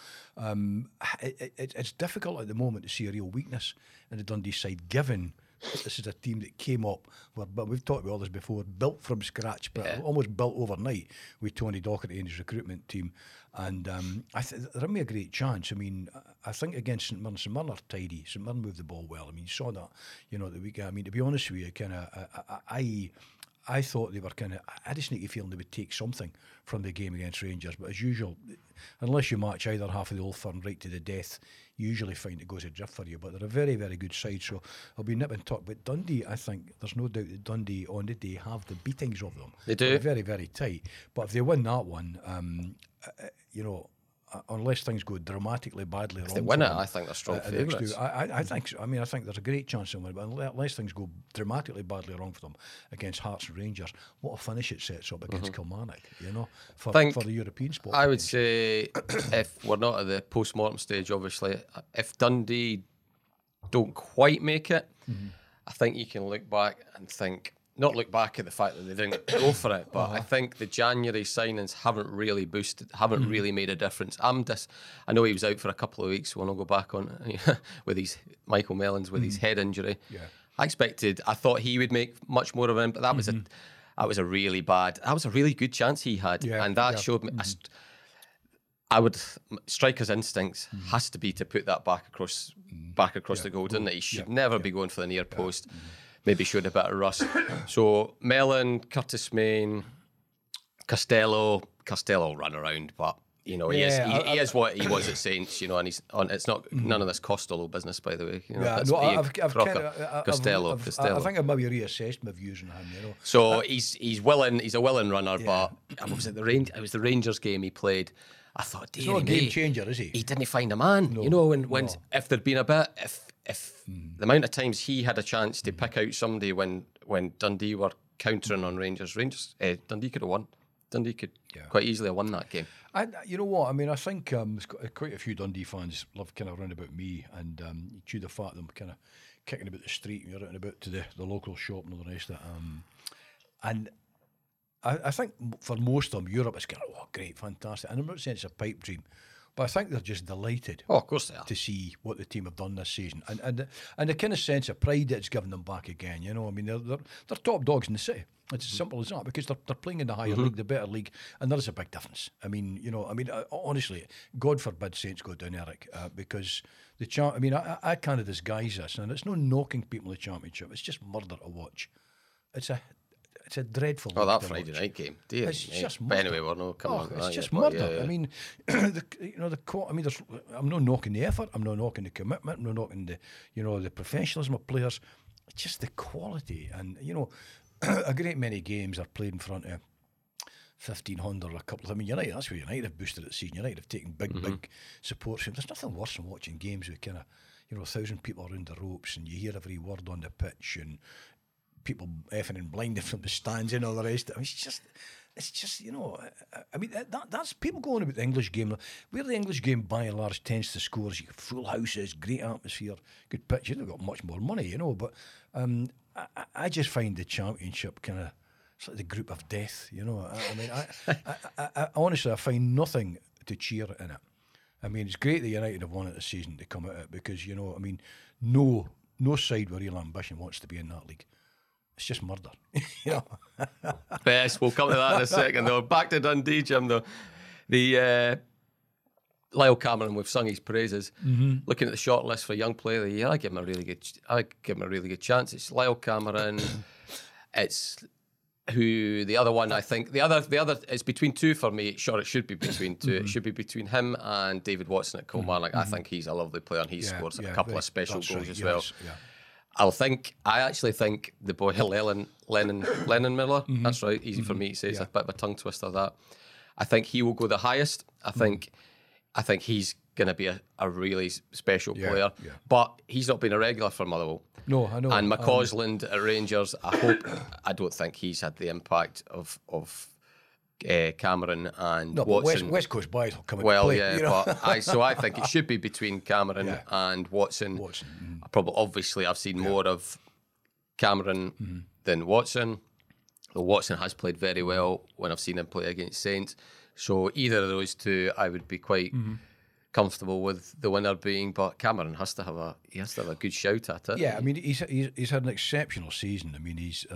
S2: it's difficult at the moment to see a real weakness in the Dundee side, given this is a team that came up, but we've talked about all this before, built from scratch, but almost built overnight with Tony Docherty and his recruitment team. And they're me a great chance. I mean, I think against St Mirren are tidy. St Mirren moved the ball well. I mean, you saw that, you know, the weekend. I mean, to be honest with you, kind of, I thought they were kind of. I had a sneaky feeling they would take something from the game against Rangers, but as usual, unless you match either half of the Old Firm right to the death, you usually find it goes adrift for you. But they're a very, very good side, so I'll be nip and tuck. But Dundee, I think there's no doubt that Dundee on the day have the beatings of them.
S1: They do.
S2: They're very, very tight. But if they win that one, you know, unless things go dramatically badly wrong,
S1: if they win it, I think they're strong favourites.
S2: I think so. I mean, I think there's a great chance in winning, but unless things go dramatically badly wrong for them against Hearts and Rangers, what a finish it sets up against Kilmarnock, you know, for the European spot.
S1: I would say, if we're not at the post-mortem stage, obviously, if Dundee don't quite make it, I think you can look back and think, not look back at the fact that they didn't go for it, but I think the January signings haven't really boosted, haven't really made a difference. I know he was out for a couple of weeks. We'll not go back on with his Michael Mellons with his head injury. Yeah. I thought he would make much more of an, but that was a really good chance he had, and that showed me. Striker's instincts has to be to put that back across the goal, didn't it? He should never be going for the near post. Maybe showed a bit of rust. So Mellon, Curtis Main, Costello run around, but you know he is what he was at Saints, you know, and it's not none of this Costello business, by the way. You know, Costello.
S2: I think I've maybe reassessed my views on him. You know,
S1: so he's a willing runner, but was it the Rangers game he played? I thought,
S2: he's not a game changer, is he?
S1: He didn't find a man. No, you know, if there'd been a bit, if the amount of times he had a chance to pick out somebody when Dundee were countering on Rangers, Dundee could have won. Dundee could quite easily have won that game.
S2: You know what? I mean, I think there's quite a few Dundee fans love kind of round about me, and you chew the fat of them kind of kicking about the street and you're out and about to the local shop and all the rest of it. And I think for most of them, Europe is kind of, oh, great, fantastic. And I'm not saying it's a pipe dream, but I think they're just delighted.
S1: Oh, of course they are.
S2: To see what the team have done this season, and the kind of sense of pride that it's given them back again. You know, I mean, they're top dogs in the city. It's as simple as that, because they're playing in the higher league, the better league, and there is a big difference. I mean, you know, honestly, God forbid Saints go down, Eric, because I mean, I kind of disguise this, and it's no knocking people in the Championship. It's just murder to watch. It's a dreadful.
S1: Oh, that Friday night game, dear.
S2: It's just
S1: but
S2: murder.
S1: anyway, we're not coming on to
S2: It's
S1: that
S2: just
S1: yet, but
S2: murder.
S1: yeah.
S2: I mean, I'm not knocking the effort. I'm not knocking the commitment. I'm not knocking the professionalism of players. It's just the quality, and a great many games are played in front of 1,500 or a couple of. I mean, United. That's where United have boosted it this season. United have taken big support. There's nothing worse than watching games with kind of 1,000 people around the ropes, and you hear every word on the pitch, and people effing and blinded from the stands and all the rest. I mean, it's just I mean, that's people going about the English game. Where the English game by and large tends to score is you get full houses, great atmosphere, good pitch. They've got much more money, but I just find the Championship kind of, it's like the group of death, I mean, I honestly, I find nothing to cheer in it. I mean, it's great that United have won it this season to come out of it, because, I mean, no side with real ambition wants to be in that league. It's just murder,
S1: Best. We'll come to that in a second, though. Back to Dundee, Jim, though. The Lyle Cameron, we've sung his praises. Looking at the short list for Young Player of the Year, I give him a really good chance. It's Lyle Cameron. It's who the other one, I think. The other. It's between two for me. Sure, it should be between two. It should be between him and David Watson at Kilmarnock. I think he's a lovely player, and he scores a couple of special goals as well.
S2: Yeah.
S1: I actually think the boy Lennon Miller, that's right, easy for me to say, it's a bit of a tongue twister that. I think he will go the highest. I think he's going to be a really special player, but he's not been a regular for Motherwell.
S2: No, I know.
S1: And McCausland at Rangers, I don't think he's had the impact of Cameron and Watson.
S2: West Coast boys will come into play.
S1: But I think it should be between Cameron and Watson. Obviously, I've seen more of Cameron than Watson. Though Watson has played very well when I've seen him play against Saints. So either of those two, I would be quite comfortable with the winner being. But Cameron has to have a good shout at it.
S2: Yeah, I mean, he's had an exceptional season. I mean, he's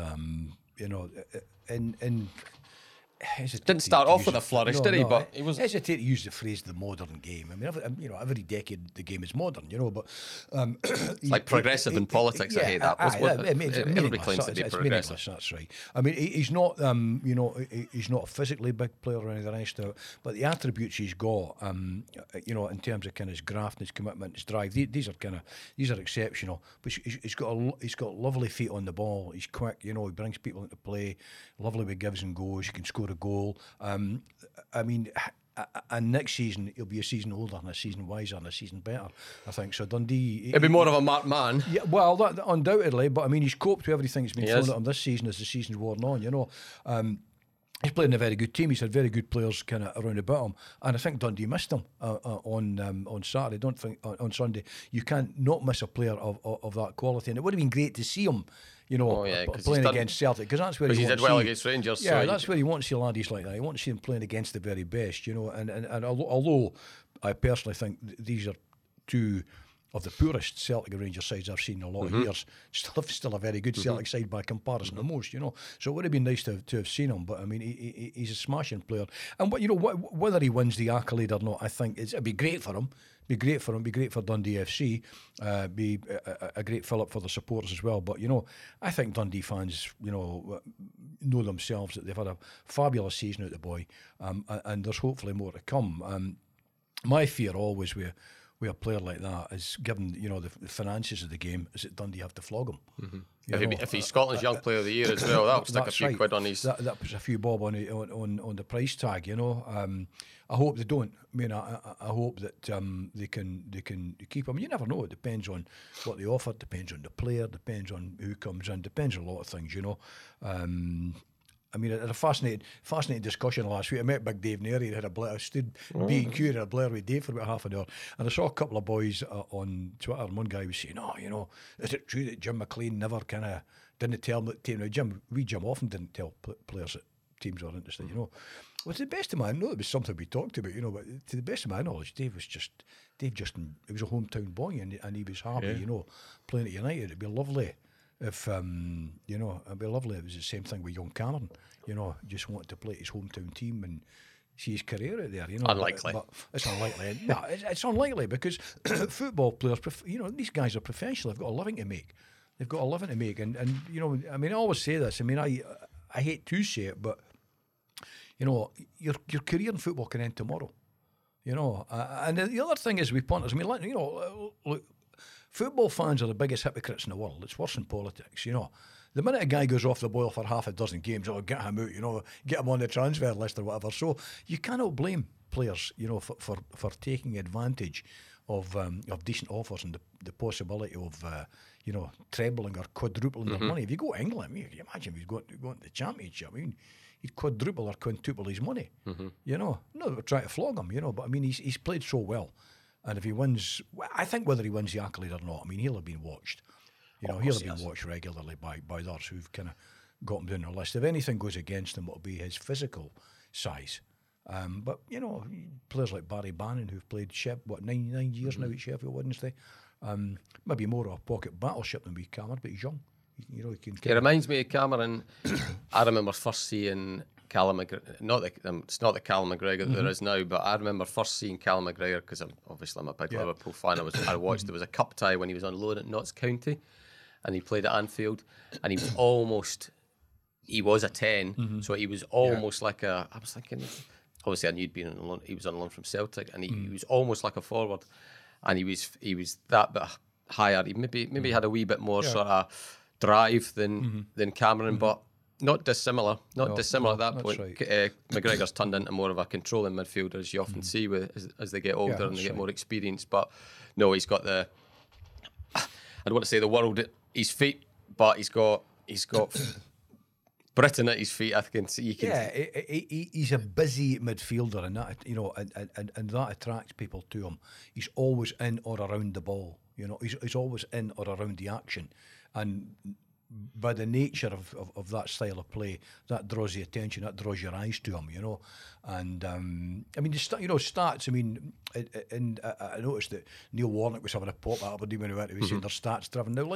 S2: in.
S1: Didn't start off with a flourish, did he? But he was
S2: hesitate to use the phrase "the modern game." I mean, every decade the game is modern, but
S1: it's like progressive in politics. I hate that. Everybody claims to be progressive.
S2: That's right. I mean, he's not, he's not a physically big player or any of the rest of it, but the attributes he's got, in terms of kind of his graft, his commitment, his drive, these are exceptional. But he's got lovely feet on the ball. He's quick. He brings people into play. Lovely with gives and goes. He can score a goal. I mean, and next season he'll be a season older and a season wiser and a season better, I think. So Dundee,
S1: he'll be more of a marked man.
S2: Yeah, well, that undoubtedly. But I mean, he's coped with everything that's been thrown at him this season as the season's worn on. He's played in a very good team. He's had very good players kind of around about him, and I think Dundee missed him on Saturday. Don't think on Sunday you can't not miss a player of that quality, and it would have been great to see him. Playing against Celtic, because that's where he
S1: did well against Rangers.
S2: Yeah, that's where you want to see laddies like that. You want to see him playing against the very best, And although I personally think these are two of the poorest Celtic and Rangers sides I've seen in a lot of years, still a very good Celtic side by comparison to most, So it would have been nice to have seen him. But I mean, he's a smashing player, and whether he wins the accolade or not, I think it'd be great for him. Be great for Dundee FC, be a great fill-up for the supporters as well. But, I think Dundee fans, know themselves that they've had a fabulous season out of the boy, and there's hopefully more to come. My fear always with with a player like that is given, the finances of the game. Is it Dundee have to flog him?
S1: Mm-hmm. If he's Scotland's Young Player of the Year as well, that'll stick a few quid on his.
S2: That puts a few bob on the price tag. I hope they don't. I mean, I hope that they can keep him. You never know. It depends on what they offer. Depends on the player. Depends on who comes in. Depends on a lot of things. I mean, I had a fascinating discussion last week. I met Big Dave Neary. I stood B&Q and had a Blair with Dave for about half an hour. And I saw a couple of boys on Twitter, and one guy was saying, is it true that Jim McLean never kind of didn't tell the team? Now, Jim often didn't tell players that teams were interested, Well, to the best of my knowledge, it was something we talked about, but to the best of my knowledge, Dave was he was a hometown boy, and he was happy, playing at United. It'd be lovely. If it'd be lovely if it was the same thing with young Cameron, just wanted to play his hometown team and see his career out there,
S1: Unlikely.
S2: But it's unlikely. No, it's unlikely because football players, these guys are professional. They've got a living to make. And I mean, I always say this. I mean, I hate to say it, but your career in football can end tomorrow. And the other thing is, we punters. I mean, look. Football fans are the biggest hypocrites in the world. It's worse than politics, The minute a guy goes off the boil for half a dozen games, get him out, get him on the transfer list or whatever. So you cannot blame players, for taking advantage of decent offers and the possibility of, trebling or quadrupling their money. If you go to England, can you imagine if he's going to the Championship? I mean, he'd quadruple or quintuple his money. No, we're trying to flog him, but I mean, he's played so well. And if he wins, I think whether he wins the accolade or not, I mean, he'll have been watched. He'll have been watched regularly by others who've kind of got him down the list. If anything goes against him, it'll be his physical size. But, players like Barry Bannon, who've played 9 years now at Sheffield Wednesday, maybe more of a pocket battleship than we Cameron, but he's young. He can.
S1: It reminds me of Cameron. I remember first seeing Callum McGregor. It's not the Callum McGregor that there is now, but I remember first seeing Callum McGregor because I'm a big Liverpool fan. I watched. There was a cup tie when he was on loan at Notts County, and he played at Anfield, and he was a 10, so he was almost like a. I was thinking, obviously I knew he'd been on loan. He was on loan from Celtic, and he was almost like a forward, and he was that bit higher. He maybe had a wee bit more sort of drive than Cameron, but not dissimilar. Not dissimilar at that point. Right. McGregor's turned into more of a controlling midfielder, as you often see as they get older and they get more experience. But no, he's got I don't want to say the world at his feet, but he's got Britain at his feet. I can see.
S2: He's a busy midfielder, and that and that attracts people to him. He's always in or around the ball. He's always in or around the action, and by the nature of that style of play, that draws the attention, that draws your eyes to him, And I mean, stats. I mean, I noticed that Neil Warnock was having a pop at Aberdeen when he went. He was saying they're stats driven. Now,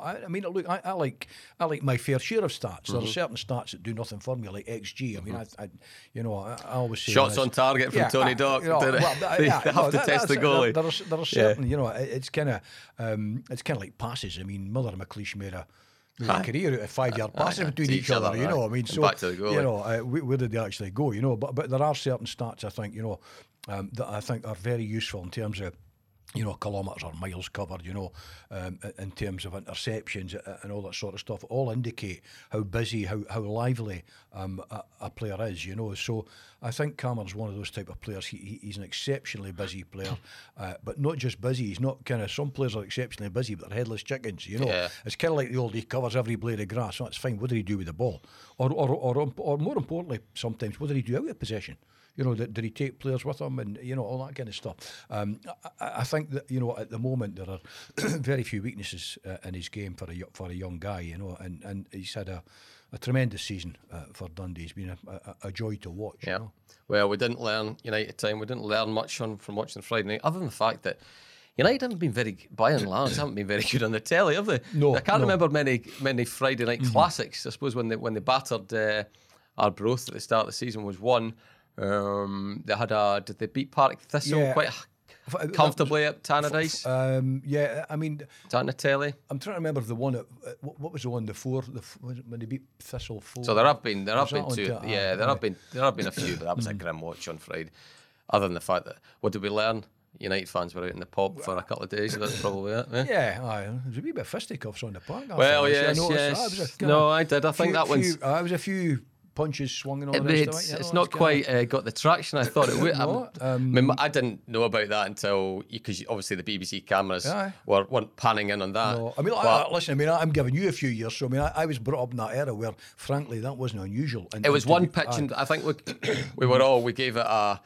S2: I like my fair share of stats. There are certain stats that do nothing for me, like XG. I mean, I always say
S1: shots on target from Tony Dock. They have to test the goalie.
S2: There are certain, it's kind of like passes. I mean, Miller and McLeish made a career out of 5-yard passes between each other, I mean, so
S1: back to the goalie.
S2: Where did they actually go, But there are certain stats I think, that I think are very useful in terms of kilometres or miles covered, in terms of interceptions and all that sort of stuff, all indicate how busy, how lively a player is, So I think Cameron's one of those type of players. He's an exceptionally busy player, but not just busy. He's not kind of, some players are exceptionally busy, but they're headless chickens, It's kind of like the old, he covers every blade of grass, so that's fine. What did he do with the ball? Or more importantly, sometimes, what did he do out of possession? Did he take players with him and, all that kind of stuff? I think that, at the moment there are very few weaknesses in his game for a young guy, and he's had a tremendous season for Dundee. It's been a joy to watch.
S1: Yeah. Well, we didn't learn, United time, we didn't learn much from watching Friday night, other than the fact that United haven't been by and large, haven't been very good on the telly, have they?
S2: No.
S1: I can't remember many Friday night classics. I suppose when they battered Arbroath at the start of the season was one. Did they beat Partick Thistle quite comfortably at Tannadice?
S2: I mean,
S1: Tannatelli.
S2: I'm trying to remember the one. What was the one? When they beat Thistle 4.
S1: So there have been two. There have been a few, but that was a grim watch on Friday. Other than the fact that, what did we learn? United fans were out in the pub for a couple of days. That's probably it. Yeah.
S2: Yeah, aye. There was a wee bit of fisticuffs on the park.
S1: Well,
S2: yes,
S1: yes. No, I did. I think that one's.
S2: There was a few punches swung and all the rest of it.
S1: It's not quite got the traction I thought it would.
S2: No,
S1: I didn't know about that until, because obviously the BBC cameras
S2: Aye.
S1: weren't panning in on that.
S2: No, I mean, listen. I mean, I'm giving you a few years, so I mean, I was brought up in that era where, frankly, that wasn't unusual. And,
S1: It was one pitch, and I think we gave it a.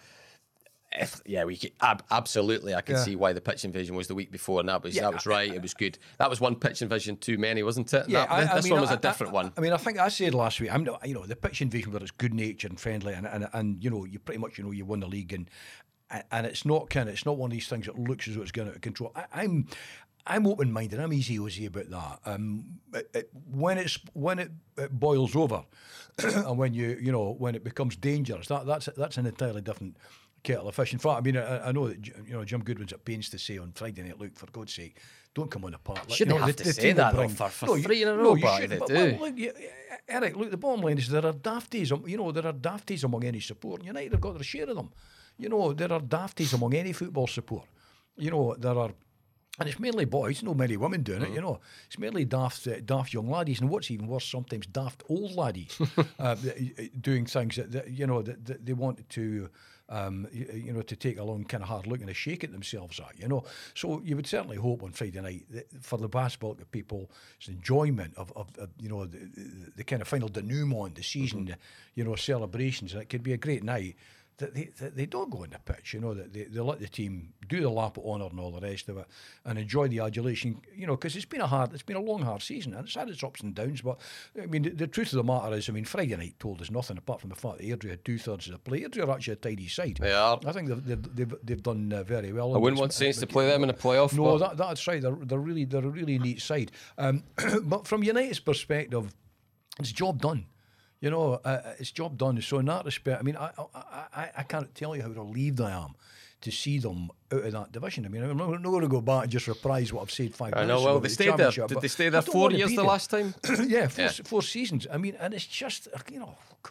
S1: Absolutely. I can see why the pitch invasion was the week before, and that was right. It was good. That was one pitch invasion too many, wasn't it?
S2: Yeah,
S1: this one was a different one.
S2: I mean, I think I said last week, I'm not, the pitch invasion where it's good natured and friendly, and you pretty much you won the league, and it's not one of these things that looks as though it's going out of control. I'm open minded. I'm easy about that. When it boils over, and when when it becomes dangerous, that's an entirely different kettle of fish. In fact, I mean, I know that Jim Goodwin's at pains to say on Friday night, look, for God's sake, don't come on the park.
S1: Shouldn't have to say that for 3 in a row, but they do.
S2: Look, Eric, look, the bottom line is there are dafties among any support. United have got their share of them. There are dafties among any football support. There are. And it's mainly boys, no many women doing it, It's mainly daft young laddies, and what's even worse, sometimes daft old laddies doing things that they wanted to, to take a long kind of hard look and a shake at themselves at, So you would certainly hope on Friday night that for the vast bulk of people's enjoyment of the kind of final denouement, the season, celebrations, and it could be a great night. That they don't go on the pitch, that they let the team do the lap of honour and all the rest of it, and enjoy the adulation, because it's been a long, hard season, and it's had its ups and downs. But I mean, the truth of the matter is, I mean, Friday night told us nothing apart from the fact that Airdrie had 2/3 of the play. Airdrie are actually a tidy side.
S1: They are.
S2: I think they've done very well.
S1: I wouldn't want Saints to play them in a playoff.
S2: No, that's right. They're a really neat side. But from United's perspective, it's job done. It's job done. So in that respect, I mean, I can't tell you how relieved I am to see them out of that division. I mean, I'm not going to go back and just reprise what I've said 5 minutes ago.
S1: I know. Well, they stayed there. Did they stay there 4 years the last time?
S2: Yeah, 4 seasons. I mean, and it's just, God.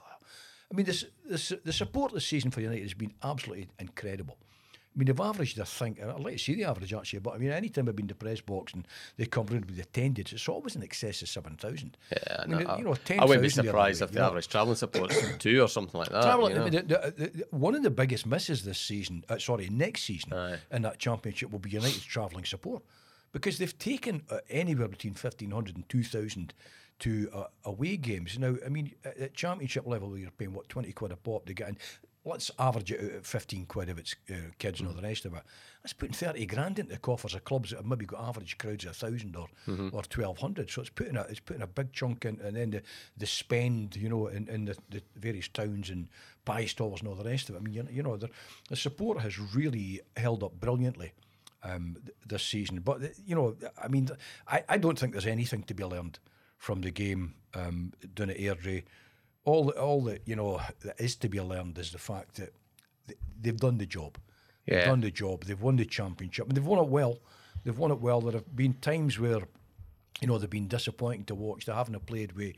S2: I mean, the support this season for United has been absolutely incredible. I mean, they've averaged, I think, I'd like to see the average actually, but I mean, any time I've been to the press box and they come round with attendance, it's always in excess of 7,000.
S1: Yeah,
S2: I mean, 10,000.
S1: I wouldn't be surprised if the average travelling support's 2 or something like that.
S2: I mean, one of the biggest misses this season, next season, in that championship will be United's travelling support, because they've taken anywhere between 1,500 and 2,000 to away games. Now, I mean, at championship level, you're paying, what, 20 quid a pop to get in. Let's average it out at 15 quid if it's kids and all the rest of it. That's putting 30 grand into the coffers of clubs that have maybe got average crowds of 1,000 or 1,200. So it's putting a big chunk in, and then the spend, in the various towns and pie stalls and all the rest of it. I mean, the support has really held up brilliantly this season. But I mean, I don't think there's anything to be learned from the game down at Airdrie. All that that is to be learned is the fact that they've done the job.
S1: Yeah.
S2: They've done the job. They've won the championship, and they've won it well. There have been times where they've been disappointing to watch. They haven't played with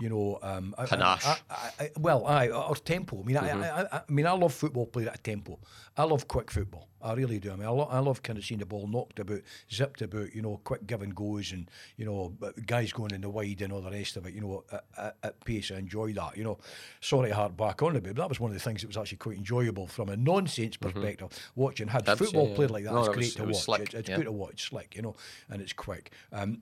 S1: panache.
S2: Or tempo. I mean, I love football played at a tempo. I love quick football. I really do. I mean, I love kind of seeing the ball knocked about, zipped about, quick give and goes, and guys going in the wide and all the rest of it. At pace. I enjoy that. Sorry to hark back on it, but that was one of the things that was actually quite enjoyable from a non-Saints perspective. Watching football played like that, it's great to watch.
S1: Slick,
S2: it's good to watch. It's slick, and it's quick.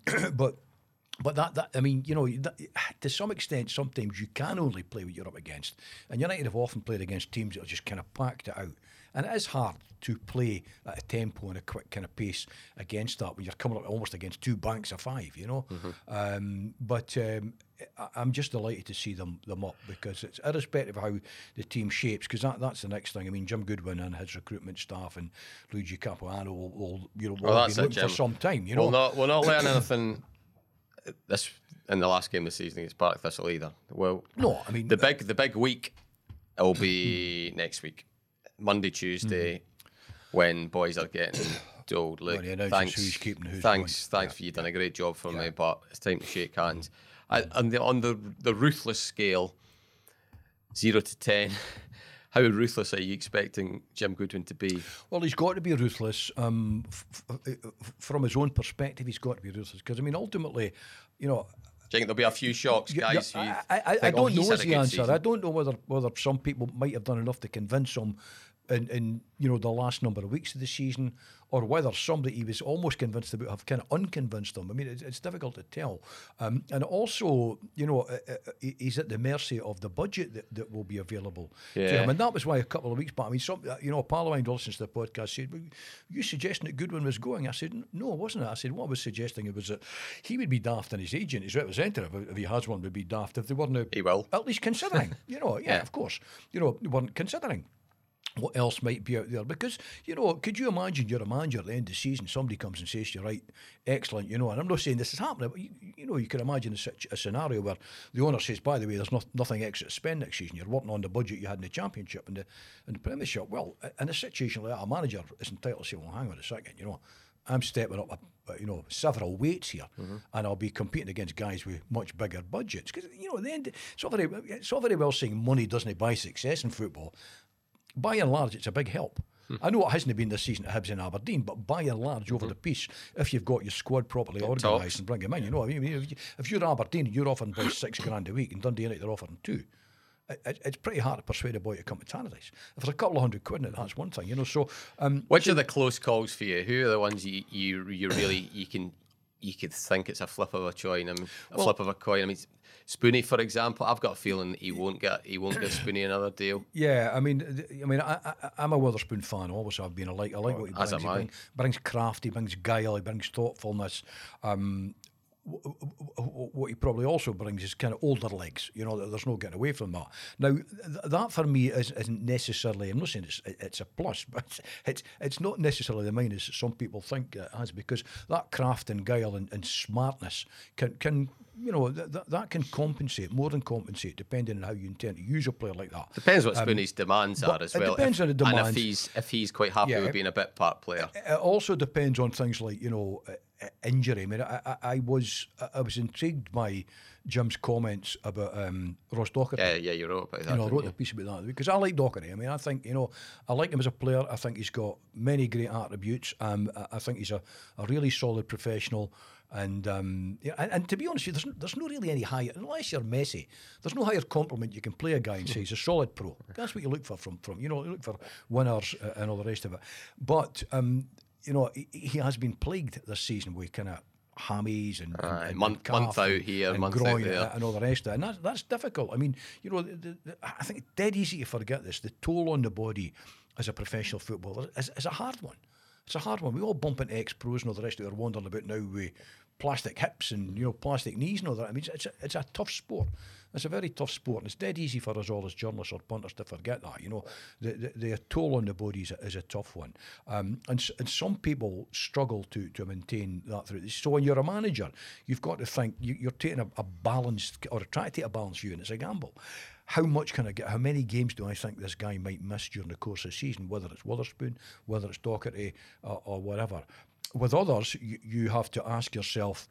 S2: But that I mean, to some extent, sometimes you can only play what you're up against. And United have often played against teams that have just kind of packed it out. And it is hard to play at a tempo and a quick kind of pace against that when you're coming up almost against 2 banks of 5, But I'm just delighted to see them up, because it's irrespective of how the team shapes, because that's the next thing. I mean, Jim Goodwin and his recruitment staff and Luigi Capuano will be looking for some time.
S1: We'll not learn anything this in the last game of the season against Partick Thistle either. Well,
S2: no, I mean
S1: the big week will be next week, Monday, Tuesday, when boys are getting told, look, thanks for you done a great job for me, but it's time to shake hands. On the ruthless scale, 0 to 10, How ruthless are you expecting Jim Goodwin to be?
S2: Well, he's got to be ruthless. From his own perspective, he's got to be ruthless. Because, I mean, ultimately, you know...
S1: Do you think there'll be a few shocks, guys?
S2: I don't know is the answer. Season. I don't know whether some people might have done enough to convince him in the last number of weeks of the season, or whether somebody he was almost convinced about have kind of unconvinced him. I mean, it's difficult to tell. And also, he's at the mercy of the budget that will be available to him. And that was why a couple of weeks back, I mean, a pal of mine who listens to the podcast said, well, you suggesting that Goodwin was going? I said, no, it wasn't. I said, what I was suggesting it was that he would be daft, and his agent, his representative, if he has one, would be daft if they weren't
S1: he will.
S2: At least considering. Of course. Weren't considering what else might be out there. Because, could you imagine you're a manager at the end of the season, somebody comes and says to you, right, excellent, and I'm not saying this is happening, but, you can imagine a scenario where the owner says, by the way, there's nothing extra to spend next season. You're working on the budget you had in the Championship and the Premiership. Well, in a situation like that, a manager is entitled to say, well, hang on a second, I'm stepping up, several weights here, and I'll be competing against guys with much bigger budgets. Because, at the end, it's all very well saying money doesn't buy success in football. By and large, it's a big help. I know it hasn't been this season at Hibs and Aberdeen, but by and large, over the piece, if you've got your squad properly organised and bring them in, if you're Aberdeen and you're offering boys $6,000 a week, and Dundee United are offering $2,000, it's pretty hard to persuade a boy to come to Tannadice. If there's a couple of $100 in it, that's one thing, So,
S1: which are the close calls for you? Who are the ones you really you could think it's a flip of a coin? Flip of a coin. I mean, Spoonie, for example, I've got a feeling that he won't give Spoonie another deal.
S2: Yeah, I'm a Witherspoon fan. Always have been. I like what he brings. He brings craft. He brings guile. He brings thoughtfulness. What he probably also brings is kind of older legs. There's no getting away from that. Now, that for me isn't necessarily. I'm not saying it's a plus, but it's not necessarily the minus that some people think it has, because that craft and guile and smartness can that can compensate, more than compensate, depending on how you intend to use a player like that.
S1: Depends what Spoonie's demands are as well.
S2: It depends on the demands.
S1: And if he's quite happy with being a bit part player.
S2: It also depends on things like, injury. I mean, I was intrigued by Jim's comments about Ross Docherty.
S1: Yeah, you wrote about that.
S2: I wrote a piece about that because I like Docherty. I mean, I think I like him as a player. I think he's got many great attributes. I think he's a really solid professional. And to be honest with you, there's no really any higher, unless you're Messi, there's no higher compliment you can play a guy and say he's a solid pro. That's what you look for from you look for winners and all the rest of it. But he has been plagued this season with kind of hammies and
S1: month out here,
S2: and
S1: month
S2: groin
S1: out there,
S2: and all the rest of it. And that's difficult. I mean, I think it's dead easy to forget this. The toll on the body as a professional footballer is a hard one. It's a hard one. We all bump into ex-pros and all the rest of it are wondering about now with plastic hips and plastic knees and all that. I mean, it's a tough sport. It's a very tough sport, and it's dead easy for us all as journalists or punters to forget that. The toll on the body is a tough one, and some people struggle to maintain that through. So when you're a manager, you've got to think you're taking a balanced, or trying to take a balanced view, and it's a gamble. How much can I get? How many games do I think this guy might miss during the course of the season? Whether it's Witherspoon, whether it's Docherty, or whatever. With others, you have to ask yourself.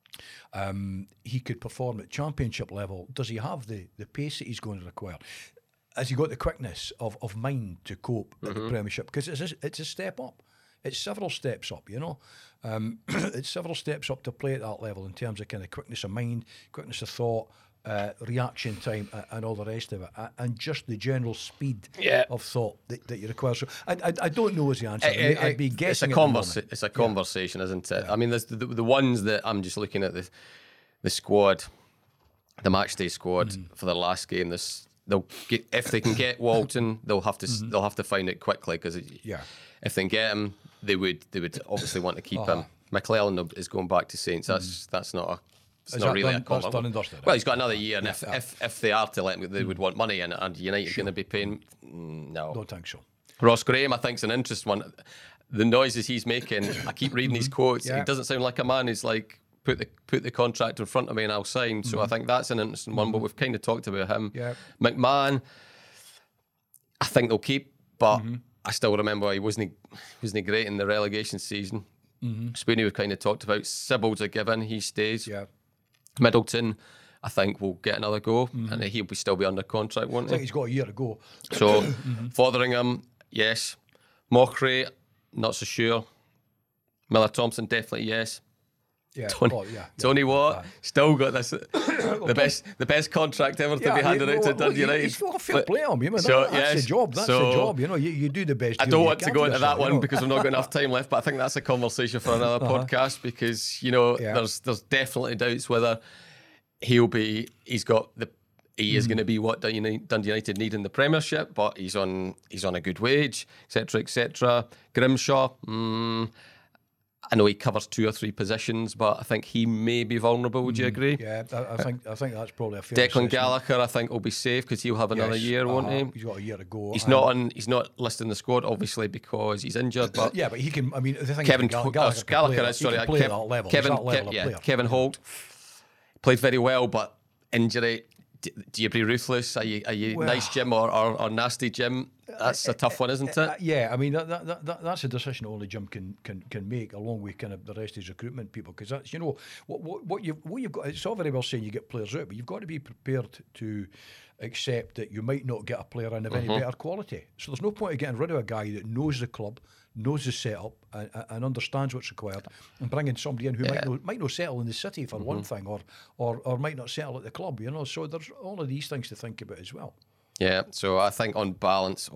S2: He could perform at Championship level. Does he have the pace that he's going to require? Has he got the quickness of mind to cope at the Premiership? Because it's a step up. It's several steps up, It's several steps up to play at that level in terms of kind of quickness of mind, quickness of thought, reaction time, and all the rest of it, and just the general speed of thought that you require. So I don't know is the answer. I'd be guessing.
S1: It's a conversation, isn't it? I mean, there's the ones that I'm just looking at the squad, the matchday squad for the last game. They'll get, if they can get Walton, they'll have to find it quickly, because if they can get him, they would obviously want to keep him. McClellan is going back to Saints. That's not a. It's not really a comment.
S2: Done and dusted,
S1: well, he's got another year, and if they are to let him, they would want money, and United going to be paying. No,
S2: don't think so.
S1: Ross Graham, I think, is an interesting one. The noises he's making, I keep reading his quotes. He doesn't sound like a man who's like put the contract in front of me and I'll sign. So I think that's an interesting one. But we've kind of talked about him. McMahon, I think they'll keep, but I still remember he wasn't great in the relegation season. Spoonie we've kind of talked about. Sybil's a given, he stays. Middleton, I think will get another go, and he'll still be under contract, won't
S2: I think
S1: he?
S2: he's got a year to go.
S1: So Fotheringham, yes. Mochrie, not so sure. Miller Thompson, definitely yes.
S2: Yeah,
S1: Tony Watt still got this the best contract ever to be handed out to Dundee United.
S2: He's got a fair play on him. That's
S1: yes,
S2: the job. That's the job. You know, you do the best.
S1: I don't want to go into that one because we've not got enough time left. But I think that's a conversation for another podcast because there's definitely doubts whether he is going to be what Dundee United need in the Premiership, but he's on a good wage, etc., etc. Grimshaw. I know he covers 2 or 3 positions, but I think he may be vulnerable. Would you agree?
S2: Yeah, I think that's probably a fair
S1: Declan
S2: assessment.
S1: Gallagher, I think, will be safe because he'll have another year, won't he?
S2: He's got a year to go.
S1: He's not listed in the squad, obviously, because he's injured. But
S2: yeah, but he can. I mean, the thing
S1: Kevin
S2: is,
S1: Gallagher, Kevin Holt played very well, but injury. Do you be ruthless? Are you nice Jim or nasty Jim? That's a tough one, isn't it?
S2: Yeah, I mean that's a decision only Jim can make, along with kind of the rest of his recruitment people, because that's what you've got. It's all very well saying you get players out, but you've got to be prepared to accept that you might not get a player in of any better quality. So there's no point in getting rid of a guy that knows the club, knows the setup, and understands what's required, and bringing somebody in who might not settle in the city for one thing, or might not settle at the club. So there's all of these things to think about as well.
S1: Yeah, so I think on balance,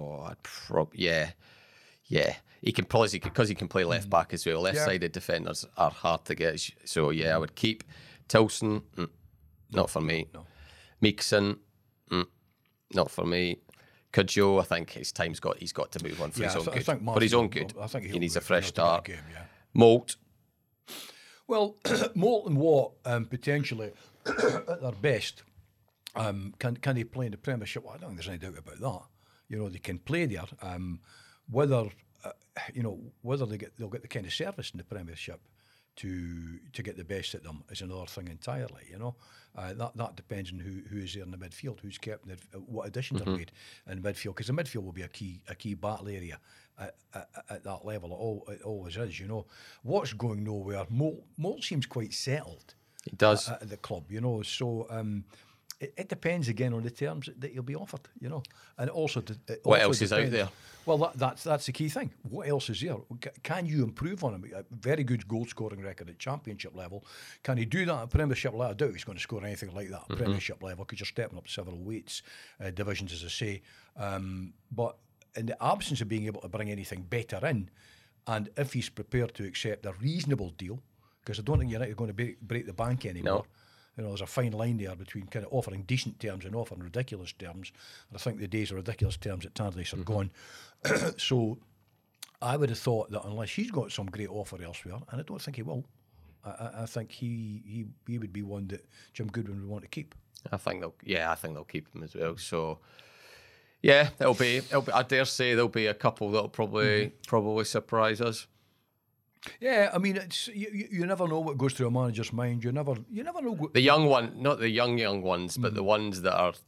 S1: he can probably because he can play left back as well. Left-sided defenders are hard to get. So I would keep Tilson. Not for me.
S2: No.
S1: Meekson. Not for me. Cudjoe, I think his time's he's got to move on for his own good. For his own good.
S2: I think
S1: he needs a fresh start.
S2: Game,
S1: Moult.
S2: Well, Moult and Watt potentially at their best. Can they play in the Premiership? Well, I don't think there's any doubt about that. They can play there. Whether they'll get the kind of service in the Premiership to get the best at them is another thing entirely. That depends on who is there in the midfield, who's kept, what additions are made in the midfield, because the midfield will be a key battle area at that level. It always is. What's going nowhere? Moult seems quite settled.
S1: He does
S2: at the club. So. It depends again on the terms that you'll be offered, and also
S1: what else is out there.
S2: Well, that's the key thing. What else is there? Can you improve on him? A very good goal scoring record at Championship level. Can he do that at Premiership level? I doubt he's going to score anything like that at Premiership level, because you're stepping up several weights, divisions, as I say. But in the absence of being able to bring anything better in, and if he's prepared to accept a reasonable deal, because I don't think United are going to break the bank anymore.
S1: No.
S2: There's a fine line there between kind of offering decent terms and offering ridiculous terms. And I think the days of ridiculous terms at Tardis are gone. So I would have thought that unless he's got some great offer elsewhere, and I don't think he will, I think he would be one that Jim Goodwin would want to keep.
S1: I think they'll keep him as well. So it'll be. I dare say there'll be a couple that'll probably surprise us.
S2: Yeah, I mean, it's you never know what goes through a manager's mind. You never know what
S1: the young one, not the young ones, but the ones that are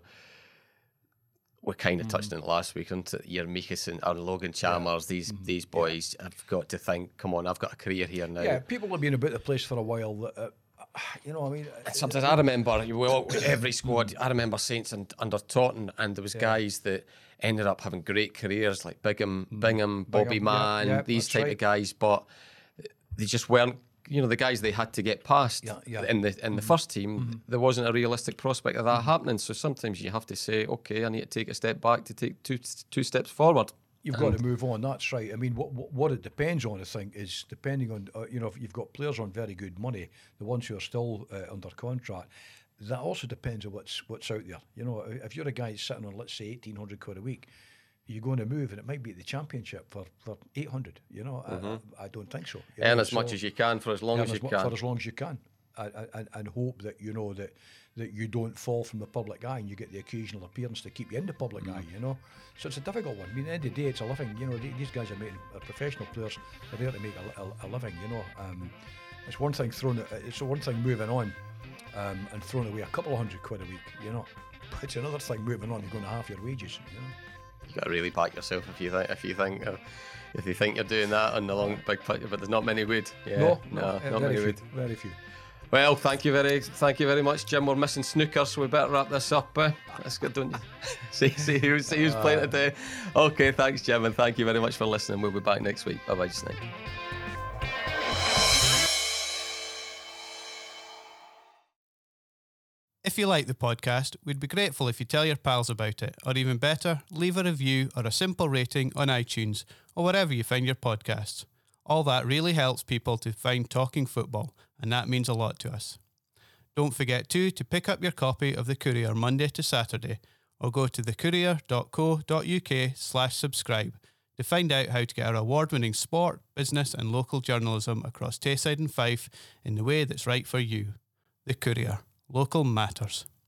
S1: we kind of touched on it last week. Into your Meekis and Logan Chalmers, these boys have got to think, come on, I've got a career here now.
S2: Yeah, people have been about the place for a while. That, I mean,
S1: sometimes I remember every squad. I remember Saints under Taunton, and there was guys that ended up having great careers like Bingham, Bobby Mann, these type of guys, but they just weren't. The guys they had to get past in the first team. There wasn't a realistic prospect of that happening. So sometimes you have to say, okay, I need to take a step back to take two steps forward.
S2: You've got to move on. That's right. I mean, what it depends on, I think, is depending on if you've got players on very good money, the ones who are still under contract. That also depends on what's out there. If you're a guy sitting on, let's say, £1,800 a week, you're going to move, and it might be the Championship for 800. I don't think so.
S1: Earn as much as you can for as long as you can.
S2: For as long as you can, and hope that that you don't fall from the public eye and you get the occasional appearance to keep you in the public eye. So it's a difficult one. I mean, at the end of the day, it's a living. These guys are professional players. They're there to make a living. It's one thing moving on. And throwing away a couple of £100 a week, But it's another thing moving on and going to half your wages,
S1: You got to really back yourself if you think you're doing that on the long big picture, but there's not many would. Yeah,
S2: no,
S1: not many would.
S2: Very few.
S1: Well, thank you very much, Jim. We're missing snooker, so we better wrap this up. That's good, don't you? see who's playing today. Okay, thanks, Jim, and thank you very much for listening. We'll be back next week. Bye-bye just now.
S3: If you like the podcast, we'd be grateful if you tell your pals about it, or even better, leave a review or a simple rating on iTunes or wherever you find your podcasts. All that really helps people to find Talking Football, and that means a lot to us. Don't forget too to pick up your copy of The Courier Monday to Saturday, or go to thecourier.co.uk/subscribe to find out how to get our award-winning sport, business and local journalism across Tayside and Fife in the way that's right for you. The Courier. Local matters.